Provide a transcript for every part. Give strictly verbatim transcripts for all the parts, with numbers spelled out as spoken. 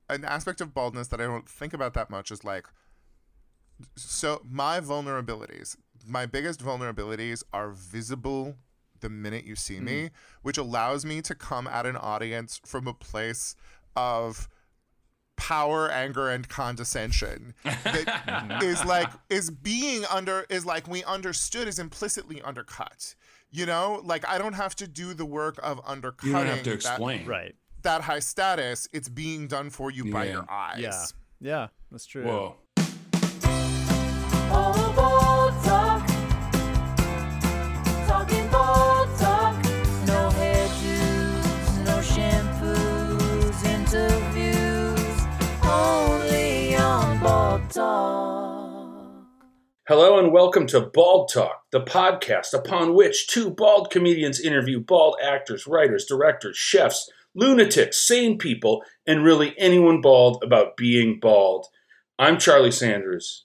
an aspect of baldness that I don't think about that much is like, so my vulnerabilities, my biggest vulnerabilities are visible the minute you see me, mm. which allows me to come at an audience from a place of power, anger, and condescension that is like, is being under, is like we understood is implicitly undercut. You know, like I don't have to do the work of undercutting. You don't have to explain. That, right. that high status. It's being done for you yeah. by your eyes. Yeah. Yeah, that's true. Whoa. All bald talk. Talking bald talk. No hairdos, no shampoos, interviews. Only on Bald Talk. Hello and welcome to Bald Talk, the podcast upon which two bald comedians interview bald actors, writers, directors, chefs, lunatics, sane people, and really anyone bald about being bald. I'm Charlie Sanders,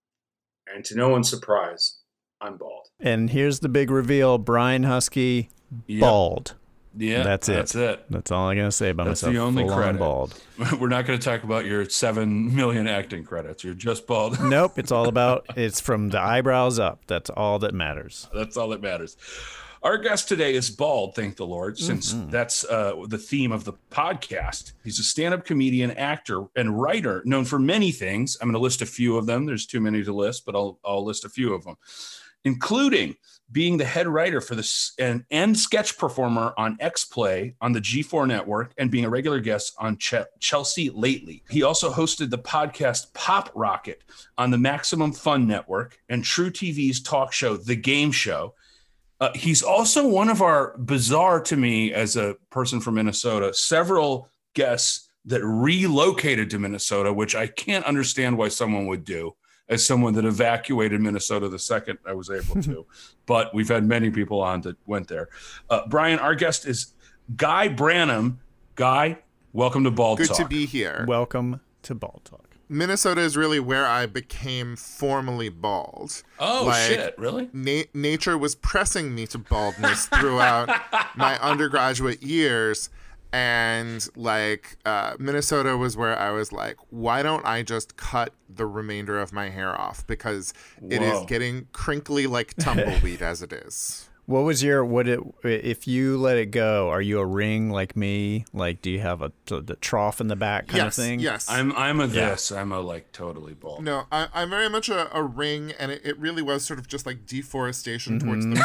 and to no one's surprise, I'm bald. And here's the big reveal, Brian Husky, Yep. bald. Yeah, that's it. That's it. That's all I'm going to say about That's myself. the only Full on credit. Bald. We're not going to talk about your seven million acting credits. You're just bald. Nope, it's all about, it's from the eyebrows up. That's all that matters. That's all that matters. Our guest today is bald, thank the Lord, since mm-hmm. that's uh, the theme of the podcast. He's a stand-up comedian, actor, and writer known for many things. I'm going to list a few of them. There's too many to list, but I'll, I'll list a few of them, including being the head writer for this and, and sketch performer on X-Play on the G four network and being a regular guest on Ch- Chelsea Lately. He also hosted the podcast Pop Rocket on the Maximum Fun Network and True T V's talk show, The Game Show. Uh, he's also one of our, bizarre to me as a person from Minnesota, several guests that relocated to Minnesota, which I can't understand why someone would do as someone that evacuated Minnesota the second I was able to. But we've had many people on that went there. Uh, Brian, our guest is Guy Branum. Guy, welcome to Bald Good Talk. to be here. Welcome to Bald Talk. Minnesota is really where I became formally bald. Oh, like, shit, really? Na- nature was pressing me to baldness throughout my undergraduate years. And, like, uh, Minnesota was where I was like, why don't I just cut the remainder of my hair off? Because it Whoa. is getting crinkly like tumbleweed as it is. What was your, what it, if you let it go, are you a ring like me? Like, do you have a the trough in the back kind yes, of thing? Yes, I'm I'm a Yeah. this. I'm a, like, totally bald. No, I, I'm very much a, a ring, and it, it really was sort of just, like, deforestation Mm-hmm. towards the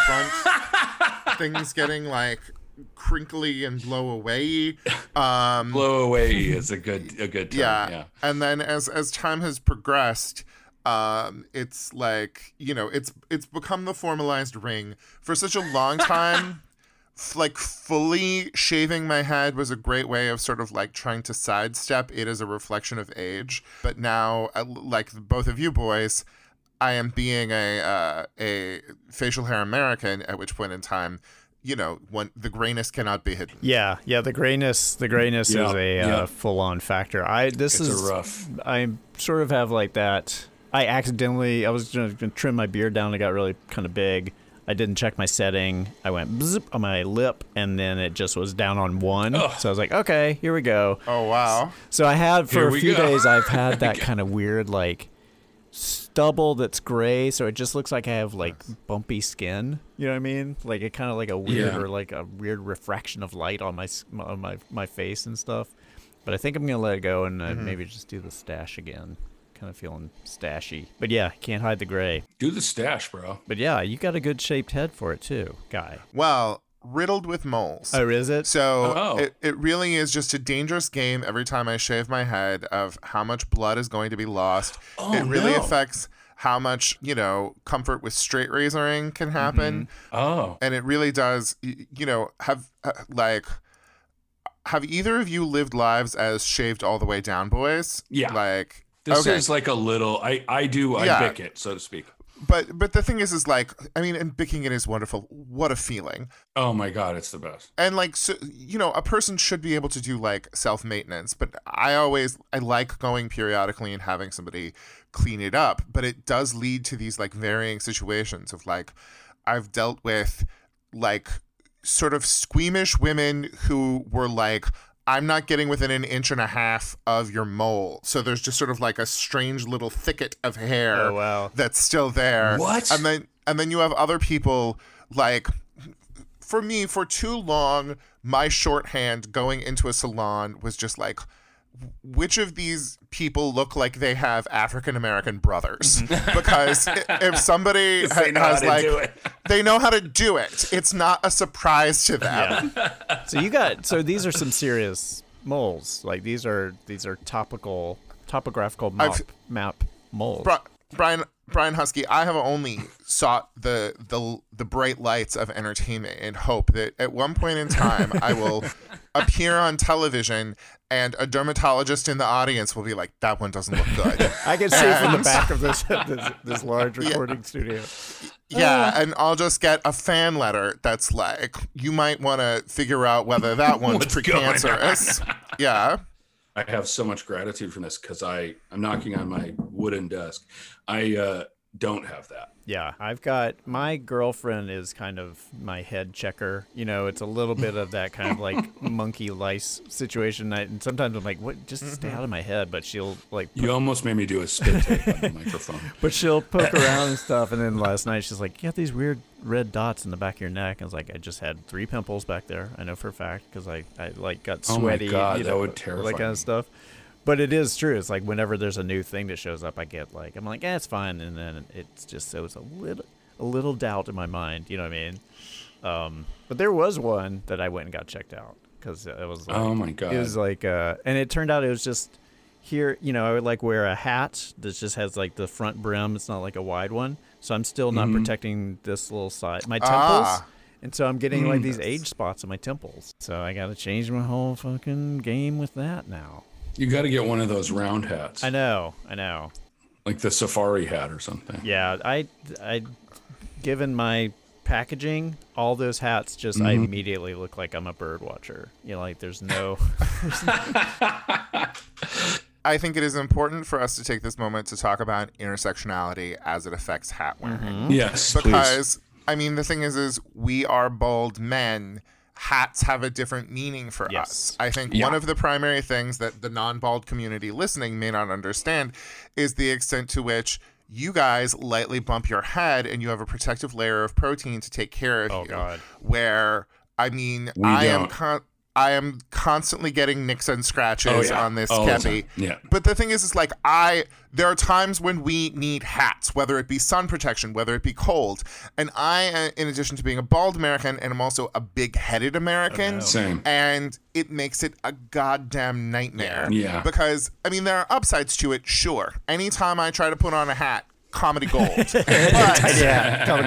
front. Things getting, like, crinkly and blow away. Um, Blow away is a good a good term. yeah. yeah. And then as as time has progressed, um, it's like, you know, it's it's become the formalized ring. For such a long time, f- like fully shaving my head was a great way of sort of like trying to sidestep it as a reflection of age. But now, uh, like both of you boys, I am being a uh, a facial hair American, at which point in time, you know, when the grayness cannot be hidden. Yeah, yeah. The grayness, the grayness Yeah, is a yeah. uh, full-on factor. I this It's is a rough. I sort of have like that. I accidentally, I was going to trim my beard down. It got really kind of big. I didn't check my setting. I went bzz on my lip, and then it just was down on one. Ugh. So I was like, okay, here we go. Oh wow. So I had for Here a we few go. days. I've had that kind of weird like stubble that's gray, so it just looks like I have like bumpy skin. You know what I mean? Like it kind of like a weird Yeah. or like a weird refraction of light on my s- on my my face and stuff. But I think I'm gonna let it go and uh, Mm-hmm. maybe just do the stash again. Kind of feeling stashy. But yeah, can't hide the gray. Do the stash, bro. But yeah, you got a good shaped head for it too, Guy. Well, riddled with moles. Oh, is it? So Oh. it, it really is just a dangerous game every time I shave my head of how much blood is going to be lost. Oh, it really no. affects how much, you know, comfort with straight razoring can happen. Oh. And it really does, y- you know, have uh, like, have either of you lived lives as shaved all the way down boys? Yeah. Like, This okay. is like a little, I, I do, I Yeah. bick it, so to speak. But but the thing is, is like, I mean, and bicking it is wonderful. What a feeling. Oh my God, it's the best. And like, so, you know, a person should be able to do like self-maintenance, but I always, I like going periodically and having somebody clean it up. But it does lead to these like varying situations of like, I've dealt with like sort of squeamish women who were like, I'm not getting within an inch and a half of your mole. So there's just sort of like a strange little thicket of hair Oh, wow. that's still there. What? And then and then you have other people like, for me, for too long, my shorthand going into a salon was just like, which of these people look like they have African American brothers? Because i- if somebody ha- They know how has to like, do it. they know how to do it. It's not a surprise to them. Yeah. So you got so these are some serious moles. Like these are these are topical topographical map, I've- map moles. Bri- Brian Brian Husky, I have only sought the the the bright lights of entertainment and hope that at one point in time I will appear on television and a dermatologist in the audience will be like, "That one doesn't look good." I can see from the And- back of this this, this large recording studio. Yeah, and I'll just get a fan letter that's like, "You might want to figure out whether that one's What's going precancerous." Yeah. I have so much gratitude from this because I I'm knocking on my wooden desk. I uh, don't have that. Yeah, I've got my girlfriend is kind of my head checker. You know, it's a little bit of that kind of like monkey lice situation. I, and sometimes I'm like, "What? Just stay out of my head." But she'll like, You almost made me do a spit take on the microphone. but she'll poke around and stuff. And then last night she's like, "You got these weird red dots in the back of your neck." I was like, "I just had three pimples back there. I know for a fact because I, I like got Oh my sweaty. God, you that know, would all terrify that kind me. of stuff." But it is true. It's like whenever there's a new thing that shows up, I get like, I'm like, "Yeah, it's fine," and then it's just so it's a little a little doubt in my mind. You know what I mean? Um, but there was one that I went and got checked out because it was like, Oh my God. it was like, uh, and it turned out it was just here. You know, I would like wear a hat that just has like the front brim. It's not like a wide one, so I'm still not protecting this little side, my temples. Ah. And so I'm getting like these age spots on my temples. So I got to change my whole fucking game with that now. You got to get one of those round hats, I know, I know. like the safari hat or something. Yeah, I, I, given my packaging, all those hats just I immediately look like I'm a bird watcher. You know, like there's no. I think it is important for us to take this moment to talk about intersectionality as it affects hat wearing. Yes, please. Because I mean, the thing is, is we are bald men. Hats have a different meaning for Yes. us. I think Yeah. one of the primary things that the non-bald community listening may not understand is the extent to which you guys lightly bump your head and you have a protective layer of protein to take care of Oh, you. God. Where I mean, We I am don't. con- I am constantly getting nicks and scratches Oh, yeah. on this All the kepi. time. Yeah. But the thing is, is like I, there are times when we need hats, whether it be sun protection, whether it be cold. And I, uh, in addition to being a bald American, and I'm also a big-headed American. Same. And it makes it a goddamn nightmare. Yeah. Because, I mean, there are upsides to it, sure. Anytime I try to put on a hat, comedy gold. But Yeah, comedy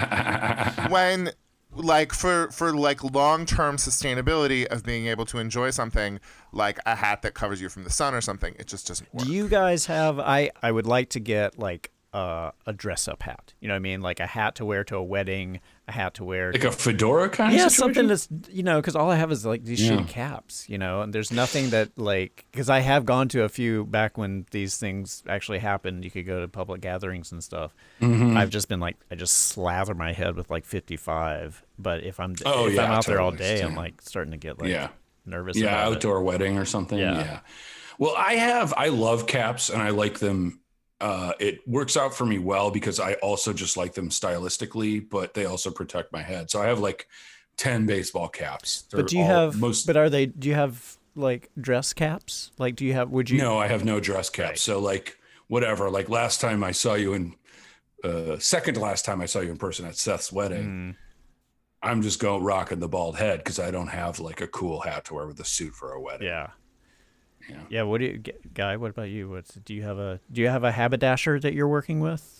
gold. when like for for like long-term sustainability of being able to enjoy something like a hat that covers you from the sun or something, it just doesn't work. Do you guys have? I I would like to get like uh, a dress-up hat. You know what I mean? Like a hat to wear to a wedding, a hat to wear. Like a fedora kind yeah, of situation? something that's you know, because all I have is like these Yeah. shitty caps, you know, and there's nothing that like because I have gone to a few back when these things actually happened. You could go to public gatherings and stuff. Mm-hmm. I've just been like I just slather my head with like fifty-five, but if I'm Oh, if yeah, I'm out there all totally. day, I'm Same. like starting to get like Yeah. nervous. Yeah, about it. outdoor wedding or something. Yeah. Yeah. Well, I have, I love caps and I like them. Uh, it works out for me well because I also just like them stylistically, but they also protect my head. So I have like ten baseball caps. They're But do you all- have? most? But are they? Do you have like dress caps? Like, do you have? Would you? No, I have no dress caps. Right. So like whatever. Like last time I saw you in, uh, second to last time I saw you in person at Seth's wedding. Mm. I'm just going rocking the bald head because I don't have like a cool hat to wear with a suit for a wedding. Yeah. Yeah. Yeah. What do you, G- Guy? What about you? What's do you have a do you have a haberdasher that you're working with?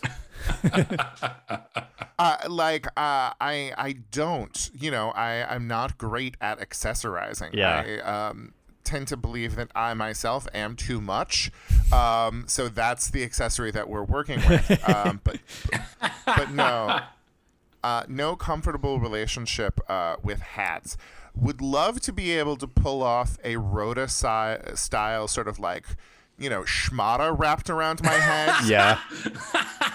Uh, like uh, I I don't, you know, I I'm not great at accessorizing. Yeah. I um tend to believe that I myself am too much. Um, so that's the accessory that we're working with. Um, but but no, uh, no comfortable relationship uh, with hats. Would love to be able to pull off a Rhoda si- style sort of like, you know, schmata wrapped around my head. Yeah.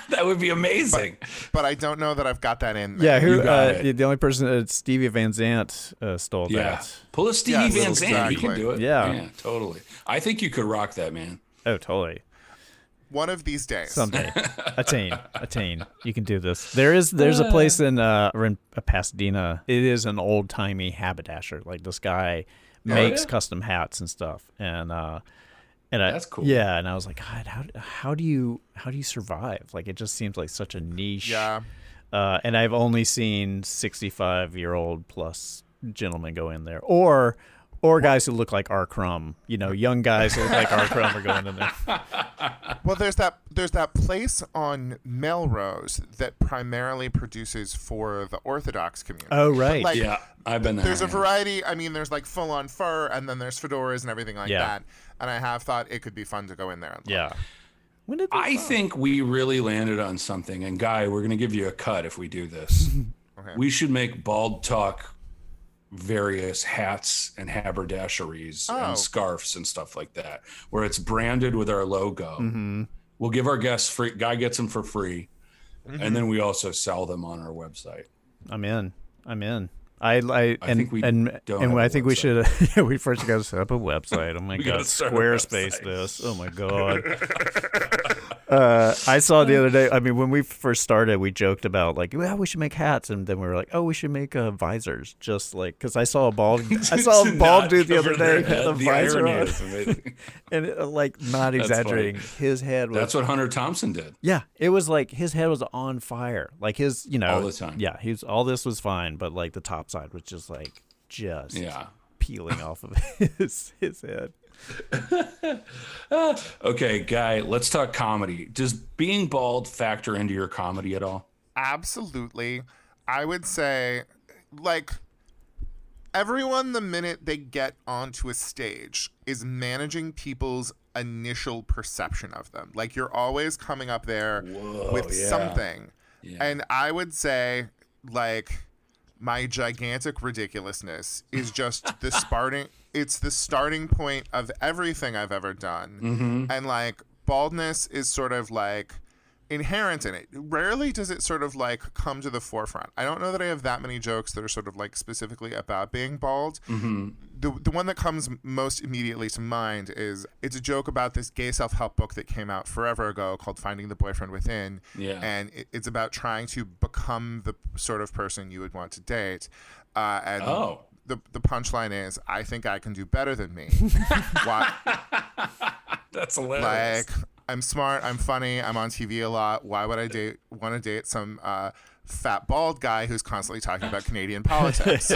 That would be amazing. But, but I don't know that I've got that in. Yeah, There. who? You got Uh, it. the only person, uh, Stevie Van Zandt, uh, stole Yeah. that. Pull a Stevie Yes, Van Zandt. He can exactly. do it. Yeah. Yeah, totally. I think you could rock that, man. Oh, totally. One of these days. Someday, attain, attain. You can do this. There is, there's a place in uh, we're in uh, Pasadena. It is an old timey haberdasher. Like this guy makes yeah? custom hats and stuff, and uh, and I, That's cool. Yeah, and I was like, God, how how do you how do you survive? Like it just seems like such a niche. Yeah. Uh, and I've only seen sixty-five year old plus gentlemen go in there, or or guys who look like R. Crumb. You know, young guys who look like R. Crumb are going in there. Well, there's that there's that place on Melrose that primarily produces for the Orthodox community. Oh, right. Like, Yeah, I've been there. There's a yeah. variety. I mean, there's like full on fur, and then there's fedoras and everything like Yeah. that. And I have thought it could be fun to go in there. And look. Yeah. When did this I come? think we really landed on something. And Guy, we're going to give you a cut if we do this. Okay. We should make Bald Talk various hats and haberdasheries Oh. and scarves and stuff like that, where it's branded with our logo. Mm-hmm. We'll give our guests free. Guy gets them for free, Mm-hmm. and then we also sell them on our website. I'm in. I'm in. I, I, and, think we and, don't and have I a think we should, yeah, we first got to set up a website. Oh my We God. gotta start a Squarespace website. this. Oh my God. uh, I saw the other day, I mean, when we first started, we joked about like, well, we should make hats. And then we were like, oh, we should make uh, visors. Just like, cause I saw a bald, I saw a To bald not dude the other cover their day with a head. The visor irony on. is amazing. And it, uh, like, not That's exaggerating, his head was That's what Hunter Thompson did. Yeah, it was like his head was on fire. Like his, you know, All the time. Yeah, he's all this was fine, but like the top side was just like just Yeah. peeling off of his his head. Okay, Guy, let's talk comedy. Does being bald factor into your comedy at all? Absolutely. I would say, like, everyone, the minute they get onto a stage, is managing people's initial perception of them. Like, you're always coming up there Whoa, with yeah. something. Yeah. And I would say, like, my gigantic ridiculousness is just the starting it's the starting point of everything I've ever done. Mm-hmm. And like baldness is sort of like inherent in it. Rarely does it sort of like come to the forefront. I don't know that I have that many jokes that are sort of like specifically about being bald. Mm-hmm. The the one that comes most immediately to mind is it's a joke about this gay self-help book that came out forever ago called Finding the Boyfriend Within. Yeah. And it, it's about trying to become the sort of person you would want to date. Uh, and Oh. the the punchline is, I think I can do better than me. Why? That's hilarious. Like, I'm smart, I'm funny, I'm on T V a lot. Why would I date want to date some uh, fat bald guy who's constantly talking about Canadian politics?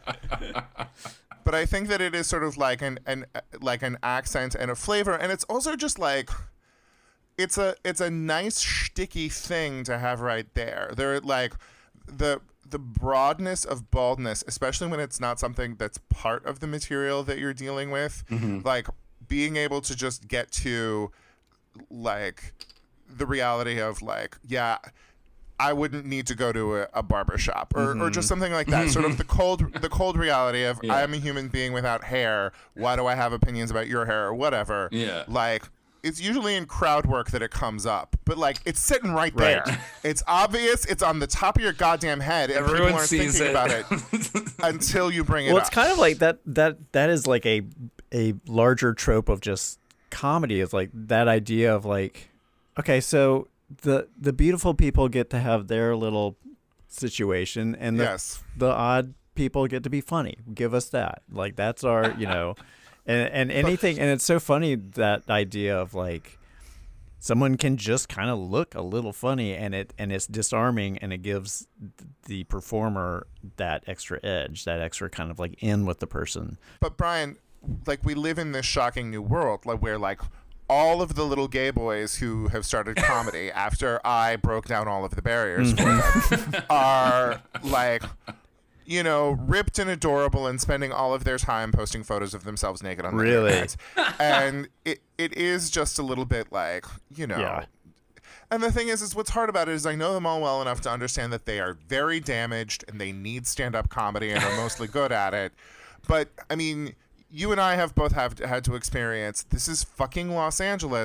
But I think that it is sort of like an, an like an accent and a flavor, and it's also just like it's a it's a nice shticky thing to have right there. There like the the broadness of baldness, especially when it's not something that's part of the material that you're dealing with, like being able to just get to like the reality of like, yeah, I wouldn't need to go to a, a barber shop or, or just something like that. Sort of the cold the cold reality of Yeah. I'm a human being without hair. Why do I have opinions about your hair or whatever? Yeah. Like it's usually in crowd work that it comes up, but like it's sitting right, Right. there. It's obvious. It's on the top of your goddamn head, and Everyone people aren't sees thinking it. about it until you bring it Well, up. it's kind of like that that that is like a a larger trope of just comedy is like that idea of like, okay, so the the beautiful people get to have their little situation, and the Yes. the odd people get to be funny. Give us that. Like that's our, you know, and and anything. And it's so funny that idea of like someone can just kind of look a little funny, and it and it's disarming, and it gives the performer that extra edge, that extra kind of like in with the person. But Brian, like we live in this shocking new world like where like all of the little gay boys who have started comedy after I broke down all of the barriers for them are like, you know, ripped and adorable and spending all of their time posting photos of themselves naked on the Really? internet. And it, it is just a little bit like, you know. Yeah. And the thing is, is what's hard about it is I know them all well enough to understand that they are very damaged and they need stand-up comedy and are mostly good at it. But, I mean, you and I have both have had to experience, this is fucking Los Angeles,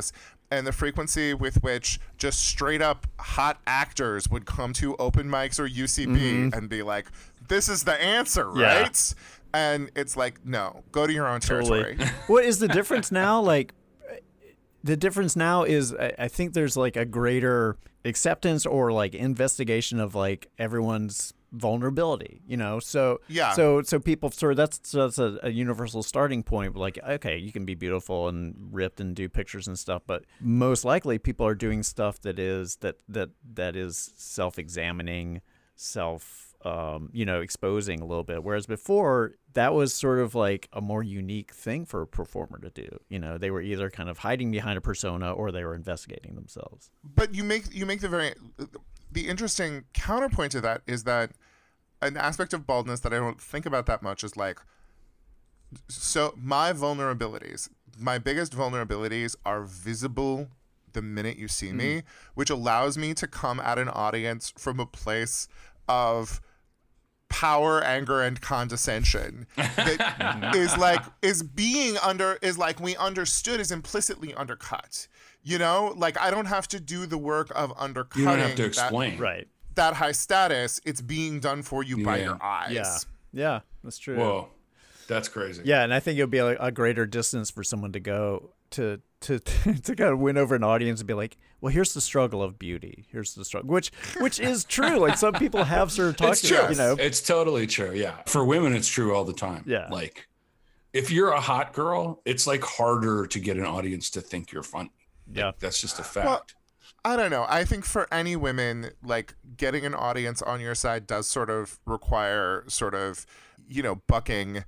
and the frequency with which just straight up hot actors would come to open mics or U C B Mm-hmm. and be like, this is the answer, Yeah. right? And it's like, no, go to your own territory. Totally. What is the difference now? Like, the difference now is I, I think there's like a greater acceptance or like investigation of like everyone's vulnerability, you know? So Yeah. So so people sort of that's so that's a, a universal starting point. Like, okay, you can be beautiful and ripped and do pictures and stuff, but most likely people are doing stuff that is that that that is self-examining, self um, you know, exposing a little bit. Whereas before, that was sort of like a more unique thing for a performer to do. You know, they were either kind of hiding behind a persona or they were investigating themselves. But you make you make the very the interesting counterpoint to that is that an aspect of baldness that I don't think about that much is like, so my vulnerabilities, my biggest vulnerabilities are visible the minute you see me, which allows me to come at an audience from a place of power, anger, and condescension that is like is being under is like we understood is implicitly undercut. You know, like I don't have to do the work of undercutting. You don't have to that- explain. Right. that high status. It's being done for you by Yeah. your eyes. Yeah. Yeah, that's true. Whoa, that's crazy. Yeah, and I think it would be a, a greater distance for someone to go to to to kind of win over an audience and be like, well, here's the struggle of beauty. Here's the struggle, which which is true. Like some people have sort of talked It's true. about, you know. It's totally true. Yeah. For women, it's true all the time. Yeah. Like if you're a hot girl, it's like harder to get an audience to think you're funny. Yeah. That's just a fact. Well, I don't know. I think for any women, like getting an audience on your side does sort of require sort of, you know, bucking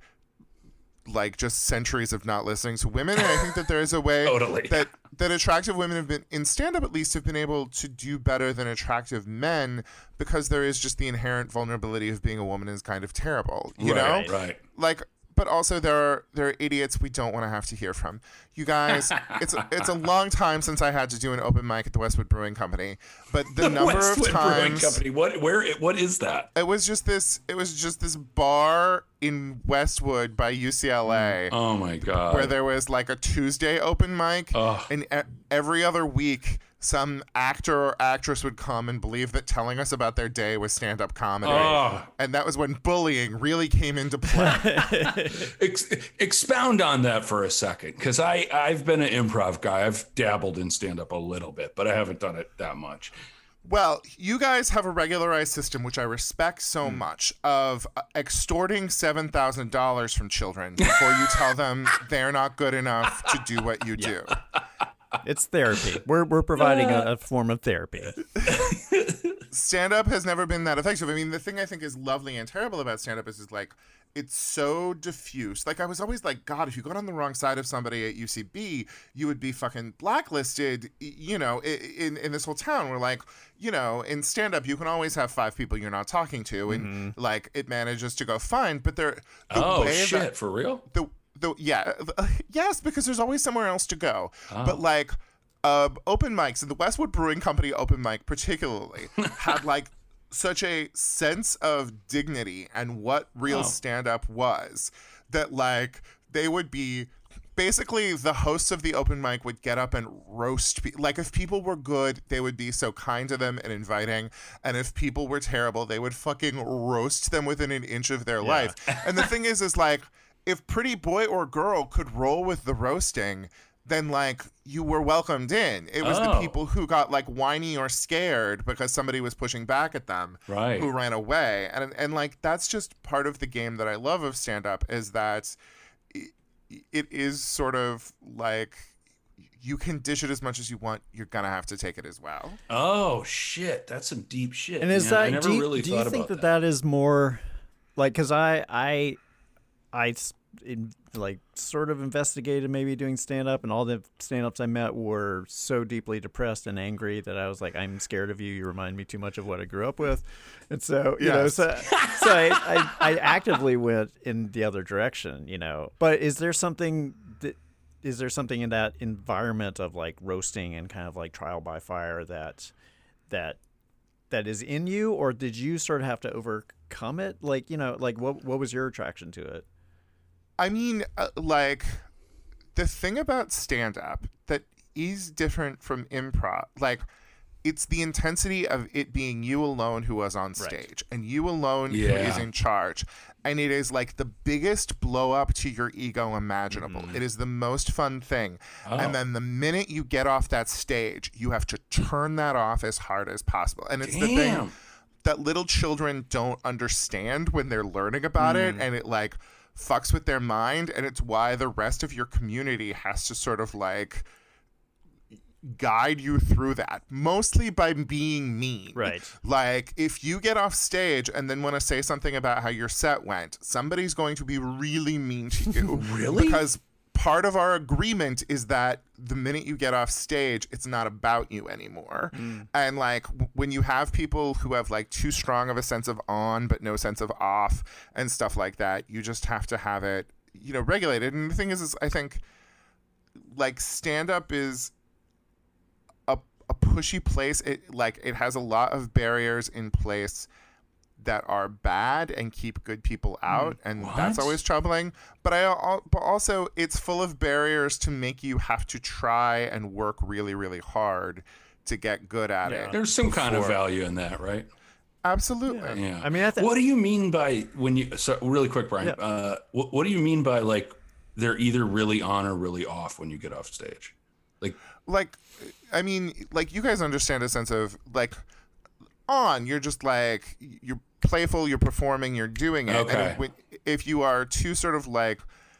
like just centuries of not listening to women. And I think that there is a way Totally. that that attractive women have been in stand up at least have been able to do better than attractive men because there is just the inherent vulnerability of being a woman is kind of terrible. You right, know? right. Like but also there are there are idiots we don't want to have to hear from. You guys, it's it's a long time since I had to do an open mic at the Westwood Brewing Company, but the, number Westwood of Brewing times Company. What? Where? What is that? it was just this it was just this bar in Westwood by U C L A Oh my god. where there was like a Tuesday open mic, Ugh. and e- every other week some actor or actress would come and believe that telling us about their day was stand-up comedy. Oh. And that was when bullying really came into play. Ex- expound on that for a second, because I I've been an improv guy. I've dabbled in stand up a little bit, but I haven't done it that much. Well, you guys have a regularized system, which I respect so much, of uh, extorting seven thousand dollars from children before you tell them they're not good enough to do what you do. It's therapy. We're we're providing a, a form of therapy. Stand-up has never been that effective. I mean, the thing I think is lovely and terrible about stand-up is, is like, it's so diffuse. Like, I was always like, God, if you got on the wrong side of somebody at U C B, you would be fucking blacklisted, y- you know, i- in, in this whole town. We're like, you know, in stand-up, you can always have five people you're not talking to, and, like, it manages to go fine. But they're, the Oh way shit! that- For real? the the yeah uh, yes, because there's always somewhere else to go. But like uh open mics, and the Westwood Brewing Company open mic particularly had like such a sense of dignity and what real Oh. stand-up was, that like they would be basically the hosts of the open mic would get up and roast pe- like if people were good, they would be so kind to them and inviting, and if people were terrible, they would fucking roast them within an inch of their life. And the thing is is like, if pretty boy or girl could roll with the roasting, then like you were welcomed in. It was the Oh. people who got like whiny or scared because somebody was pushing back at them Right. who ran away. And and like that's just part of the game that I love of stand up, is that it, it is sort of like you can dish it as much as you want, you're gonna have to take it as well. Oh shit! That's some deep shit. And is man. I that never do you, really do you thought think about that that is more like, because I I I s- in, like sort of investigated maybe doing stand up, and all the stand ups I met were so deeply depressed and angry that I was like, I'm scared of you. You remind me too much of what I grew up with. And so, you know, Yes. so, so I, I, I actively went in the other direction, you know. But is there something that is there something in that environment of like roasting and kind of like trial by fire that that that is in you, or did you sort of have to overcome it? Like, you know, like what what was your attraction to it? I mean, uh, like, the thing about stand-up that is different from improv. Like, it's the intensity of it being you alone who was on stage and you alone who Yeah. is in charge. And it is like the biggest blow up to your ego imaginable. It is the most fun thing. Oh. And then the minute you get off that stage, you have to turn that off as hard as possible. And it's the thing Damn. that little children don't understand when they're learning about it, and it like fucks with their mind. And it's why the rest of your community has to sort of like guide you through that, mostly by being mean. Right. Like, if you get off stage and then want to say something about how your set went, somebody's going to be really mean to you. Really? Because part of our agreement is that the minute you get off stage, it's not about you anymore. And like, w- when you have people who have like too strong of a sense of on but no sense of off and stuff like that, you just have to have it, you know, regulated. And the thing is, is I think like stand up is a a pushy place. It like it has a lot of barriers in place that are bad and keep good people out, and that's What? always troubling. But I al- but also it's full of barriers to make you have to try and work really really hard to get good at Yeah. it. There's some kind of Before. value in that, right? Absolutely. Yeah. I mean, I think What do you mean by when you? So really quick, Brian. Yeah. Uh, what, what do you mean by like they're either really on or really off when you get off stage? Like, Like, I mean, like you guys understand a sense of like on. You're just like you're playful. You're performing. You're doing it. Okay. And when, if you are too sort of like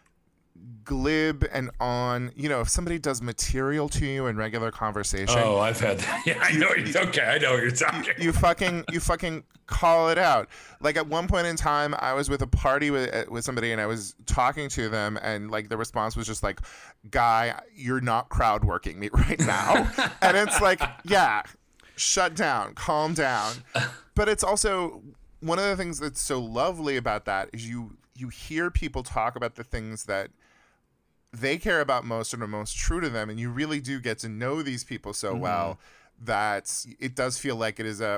glib and on, you know, if somebody does material to you in regular conversation, oh, I've had that. Yeah, I know. You're, okay, I know what you're talking. you fucking you fucking call it out. Like at one point in time, I was with a party with uh, with somebody, and I was talking to them, and like the response was just like, "Guy, you're not crowd working me right now," and it's like, yeah, shut down, calm down. But it's also one of the things that's so lovely about that is you you hear people talk about the things that they care about most and are most true to them, and you really do get to know these people so well that it does feel like it is a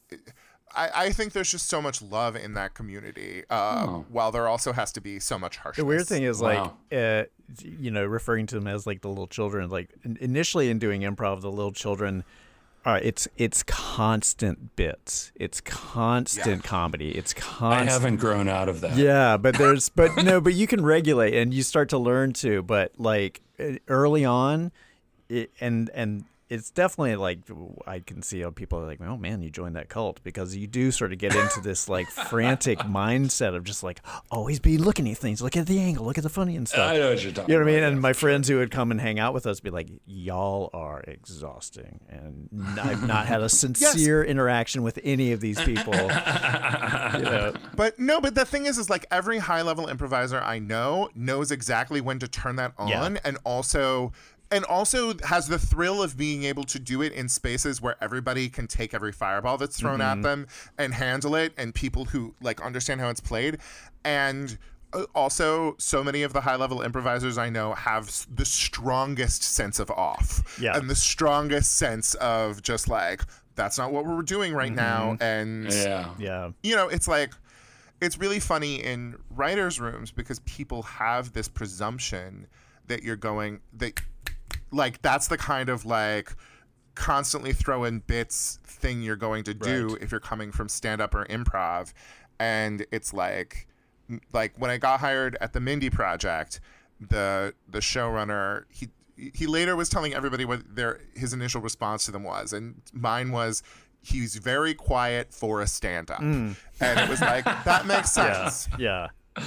I, I think there's just so much love in that community, uh, Oh. while there also has to be so much harshness. the weird thing is Wow. like, uh, you know, referring to them as like the little children. Like in- initially in doing improv, the little children, all right, it's it's constant bits, it's constant comedy, it's I constant. haven't grown out of that. Yeah, but there's but no, but you can regulate and you start to learn to. But like uh, early on, it, and and it's definitely like I can see how people are like, oh man, you joined that cult, because you do sort of get into this like frantic mindset of just like always be looking at things, look at the angle, look at the funny and stuff. I know what you're talking. You know what I mean? about, And my friends who would come and hang out with us be like, y'all are exhausting. And I've not had a sincere interaction with any of these people. You know? But no, but the thing is, is like every high level improviser I know knows exactly when to turn that on, Yeah. and also and also has the thrill of being able to do it in spaces where everybody can take every fireball that's thrown Mm-hmm. at them and handle it, and people who like understand how it's played. And uh, also, so many of the high level improvisers I know have s- the strongest sense of off, Yeah. and the strongest sense of just like, that's not what we're doing right now. And Yeah. Yeah. you know, it's like, it's really funny in writers' rooms because people have this presumption that you're going, that like, that's the kind of like constantly throw in bits thing you're going to do Right. if you're coming from stand up or improv. And it's like, like when I got hired at the Mindy Project, the the showrunner, he he later was telling everybody what their his initial response to them was, and mine was, he's very quiet for a stand-up. And it was like, that makes Yeah. sense. Yeah.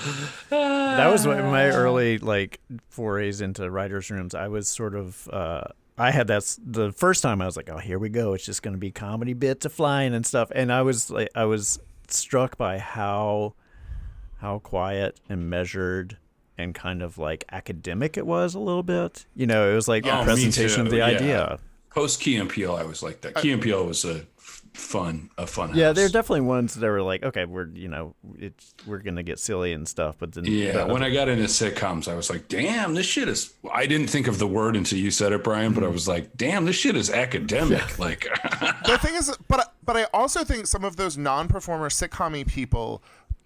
That was one of my early like forays into writers' rooms. I was sort of uh I had that's the first time I was like, oh, here we go. It's just going to be comedy bits of flying and stuff. And I was like, I was struck by how how quiet and measured and kind of like academic it was a little bit. You know, it was like Oh, a me presentation too. of the Yeah. idea. Post Key and Peele, I was like that. Key and Peele was a f- fun, a fun. Yeah, house. they're definitely ones that were like, okay, we're you know, it's we're gonna get silly and stuff, but then Yeah, the when other- I got into sitcoms, I was like, damn, this shit is. I didn't think of the word until you said it, Brian, but I was like, damn, this shit is academic. Like, The thing is, but but I also think some of those non-performer sitcom-y people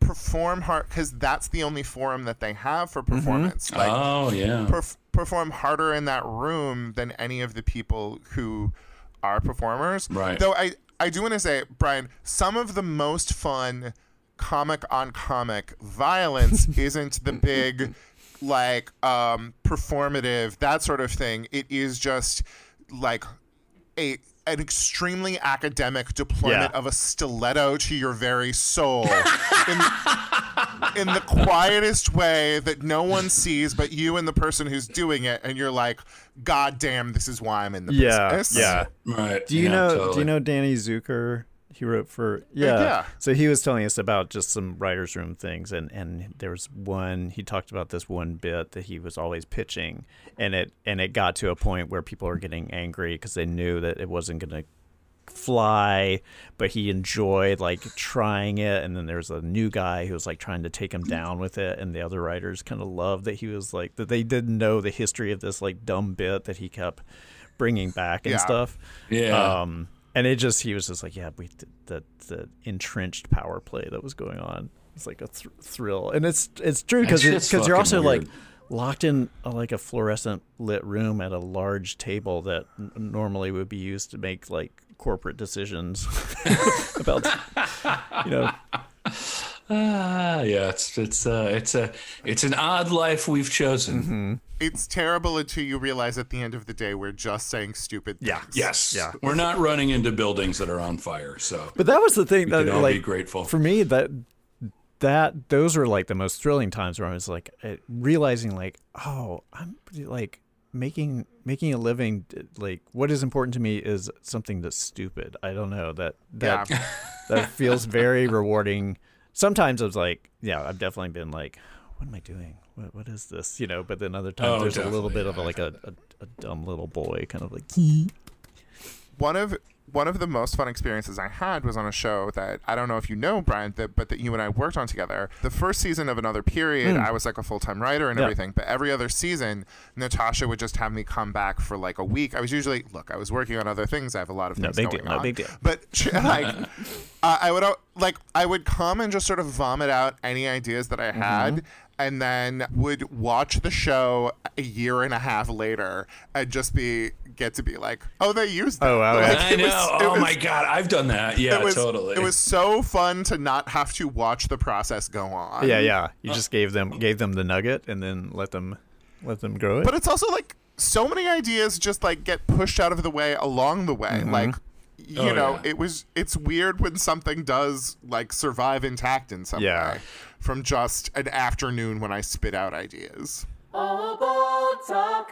perform hard because that's the only forum that they have for performance. Like, oh yeah. perf- perform harder in that room than any of the people who are performers. Right. Though I, I do want to say, Brian, some of the most fun comic on comic violence isn't the big, like, um, performative, that sort of thing. It is just like a an extremely academic deployment Yeah. of a stiletto to your very soul in, in the quietest way that no one sees but you and the person who's doing it, and you're like, God damn, this is why I'm in the Yeah, business. yeah. Right. Do you yeah, know? totally. Do you know Danny Zucker? He wrote for yeah. yeah. So he was telling us about just some writers' room things, and, and there was one. He talked about this one bit that he was always pitching, and it and it got to a point where people are getting angry because they knew that it wasn't going to fly, but he enjoyed like trying it. And then there's a new guy who was like trying to take him down with it, and the other writers kind of loved that he was like that they didn't know the history of this like dumb bit that he kept bringing back and Yeah. stuff. Yeah. Um, and it just, he was just like, yeah, we the the entrenched power play that was going on. It's like a th- thrill, and it's it's true because That shit's because you're fucking also weird. like locked in a, like a fluorescent lit room at a large table that n- normally would be used to make like corporate decisions about, you know. Ah, yeah. It's it's uh it's a it's an odd life we've chosen. Mm-hmm. It's terrible until you realize at the end of the day we're just saying stupid things. Yeah. Yes. Yeah. We're not running into buildings that are on fire. So But that was the thing we that can all like be grateful. for me that that those were like the most thrilling times where I was like uh, realizing like, oh, I'm like making making a living, like what is important to me is something that's stupid. I don't know, that that Yeah. that feels very rewarding. Sometimes I was like, yeah, I've definitely been like, what am I doing? What what is this? You know, but then other times Oh, there's a little definitely, bit of yeah, a, like I've a, a, a dumb little boy kind of like One of one of the most fun experiences I had was on a show that I don't know if you know, Brian, that, but that you and I worked on together. The first season of Another Period, I was like a full-time writer and Yeah. everything, but every other season, Natasha would just have me come back for like a week. I was usually, look, I was working on other things. I have a lot of No things big going deal, no on. big deal. But she- like, uh, I would uh, like I would come and just sort of vomit out any ideas that I had. Mm-hmm. And then would watch the show a year and a half later and just be get to be like, oh, they used that. Oh, wow, Like, yeah. I it know. was- it oh was- my god, I've done that. Yeah, it was, totally. It was so fun to not have to watch the process go on. yeah, yeah. You just gave them gave them the nugget and then let them let them grow it. But it's also like so many ideas just like get pushed out of the way along the way. Like, you Oh, know, yeah. it was it's weird when something does like survive intact in some Yeah. way from just an afternoon when I spit out ideas. Oh, Bald Talk.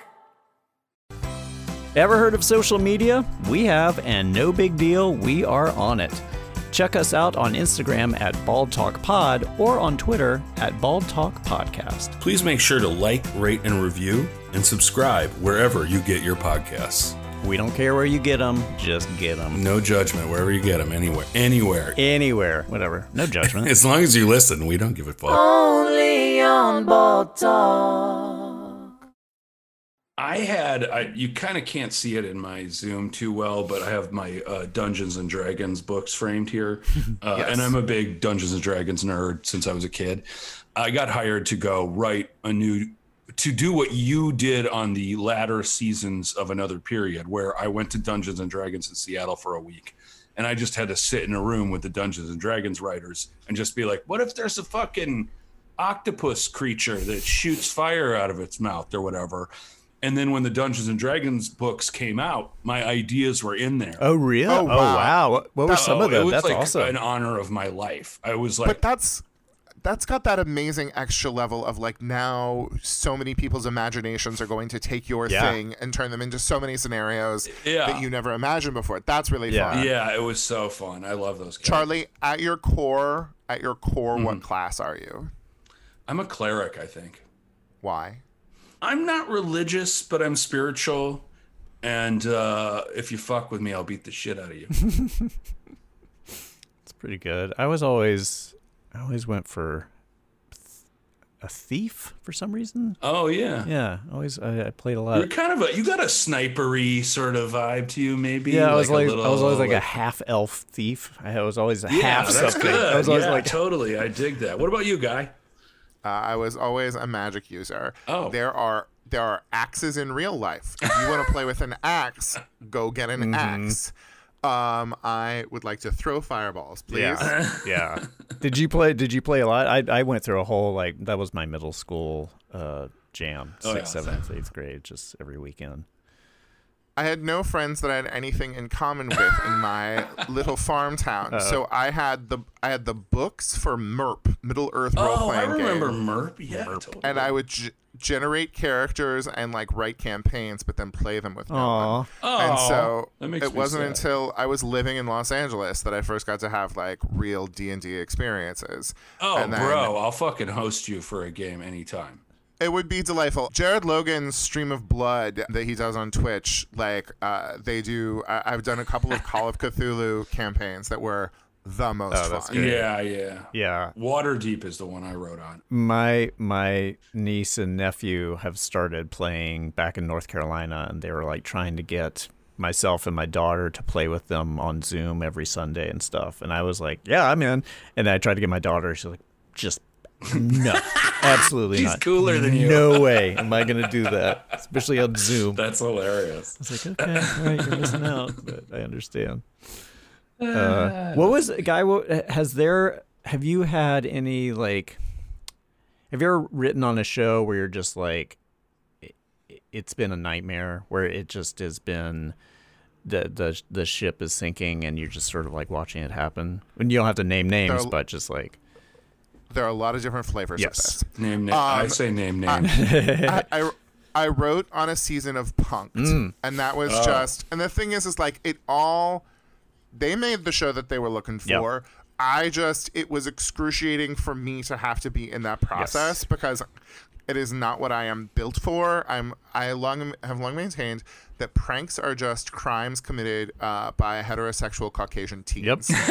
Ever heard of social media? We have, and no big deal, we are on it. Check us out on Instagram at Bald Talk Pod or on Twitter at Bald Talk Podcast. Please make sure to like, rate, and review, and subscribe wherever you get your podcasts. We don't care where you get them, just get them. No judgment wherever you get them, anywhere, anywhere. Anywhere, whatever. No judgment. As long as you listen, we don't give a fuck. Only on Bald Talk. I had, I, you kind of can't see it in my Zoom too well, but I have my uh, Dungeons and Dragons books framed here. Uh, Yes. And I'm a big Dungeons and Dragons nerd since I was a kid. I got hired to go write a new, to do what you did on the latter seasons of Another Period, where I went to Dungeons and Dragons in Seattle for a week. And I just had to sit in a room with the Dungeons and Dragons writers and just be like, what if there's a fucking octopus creature that shoots fire out of its mouth or whatever? And then when the Dungeons and Dragons books came out, my ideas were in there. Oh, really? Oh, Oh, wow. wow. What, what were some Oh, of it them? was That's like awesome. an honor of my life. I was like, But that's that's got that amazing extra level of like now so many people's imaginations are going to take your Yeah. thing and turn them into so many scenarios Yeah. that you never imagined before. That's really Yeah. fun. yeah, it was so fun. I love those guys. Charlie, at your core, at your core, Mm-hmm. what class are you? I'm a cleric, I think. Why? I'm not religious, but I'm spiritual. And uh, if you fuck with me, I'll beat the shit out of you. It's pretty good. I was always, I always went for a thief for some reason. Oh yeah. Yeah, always I, I played a lot. You're kind of a you got a snipery sort of vibe to you, maybe. Yeah, I was like like, a little, I was always like, like a half elf thief. I was always a yeah, half that's something. good. I was always yeah, like, totally. I dig that. What about you, Guy? Uh, I was always a magic user. Oh. There are there are axes in real life. If you want to play with an axe, go get an Mm-hmm. axe. Um, I would like to throw fireballs, please. yeah, yeah. Did you play? Did you play a lot? I I went through a whole like that was my middle school uh, jam, Oh, sixth, yeah. seventh, eighth grade, just every weekend. I had no friends that I had anything in common with in my little farm town. So I had the I had the books for MERP, Middle Earth Role Oh, I Playing remember Game, Merp. Yeah, totally. and I would g- generate characters and like write campaigns, but then play them with no one. Aw. Oh, And so that makes it me wasn't sad. until I was living in Los Angeles that I first got to have like real D and D experiences. Oh, And then bro, I'll fucking host you for a game anytime. It would be delightful. Jared Logan's Stream of Blood that he does on Twitch, like uh, they do. I- I've done a couple of Call of Cthulhu campaigns that were the most Oh, that's fun. good. Yeah, yeah. Yeah, Waterdeep is the one I wrote on. my my niece and nephew have started playing back in North Carolina, and they were like trying to get myself and my daughter to play with them on Zoom every Sunday and stuff. And I was like, yeah, I'm in. And I tried to get my daughter. She's like, just no, absolutely She's not. cooler than you. No way am I going to do that, especially on Zoom. That's hilarious. I was like, okay, all right, you're missing out, but I understand. Uh, what was Guy? What, has there? Have you had any like? Have you ever written on a show where you're just like, it, it's been a nightmare, where it just has been the the the ship is sinking and you're just sort of like watching it happen? And you don't have to name names, There- but just like There are a lot of different flavors Yes. of this. Name name. I Um, say name name. I, I, I wrote on a season of Punked, Mm. and that was Oh. just. And the thing is, is like it all. They made the show that they were looking Yep. for. I just, it was excruciating for me to have to be in that process Yes. because it is not what I am built for. I'm, I long have long maintained that pranks are just crimes committed uh, by heterosexual Caucasian teens. yep.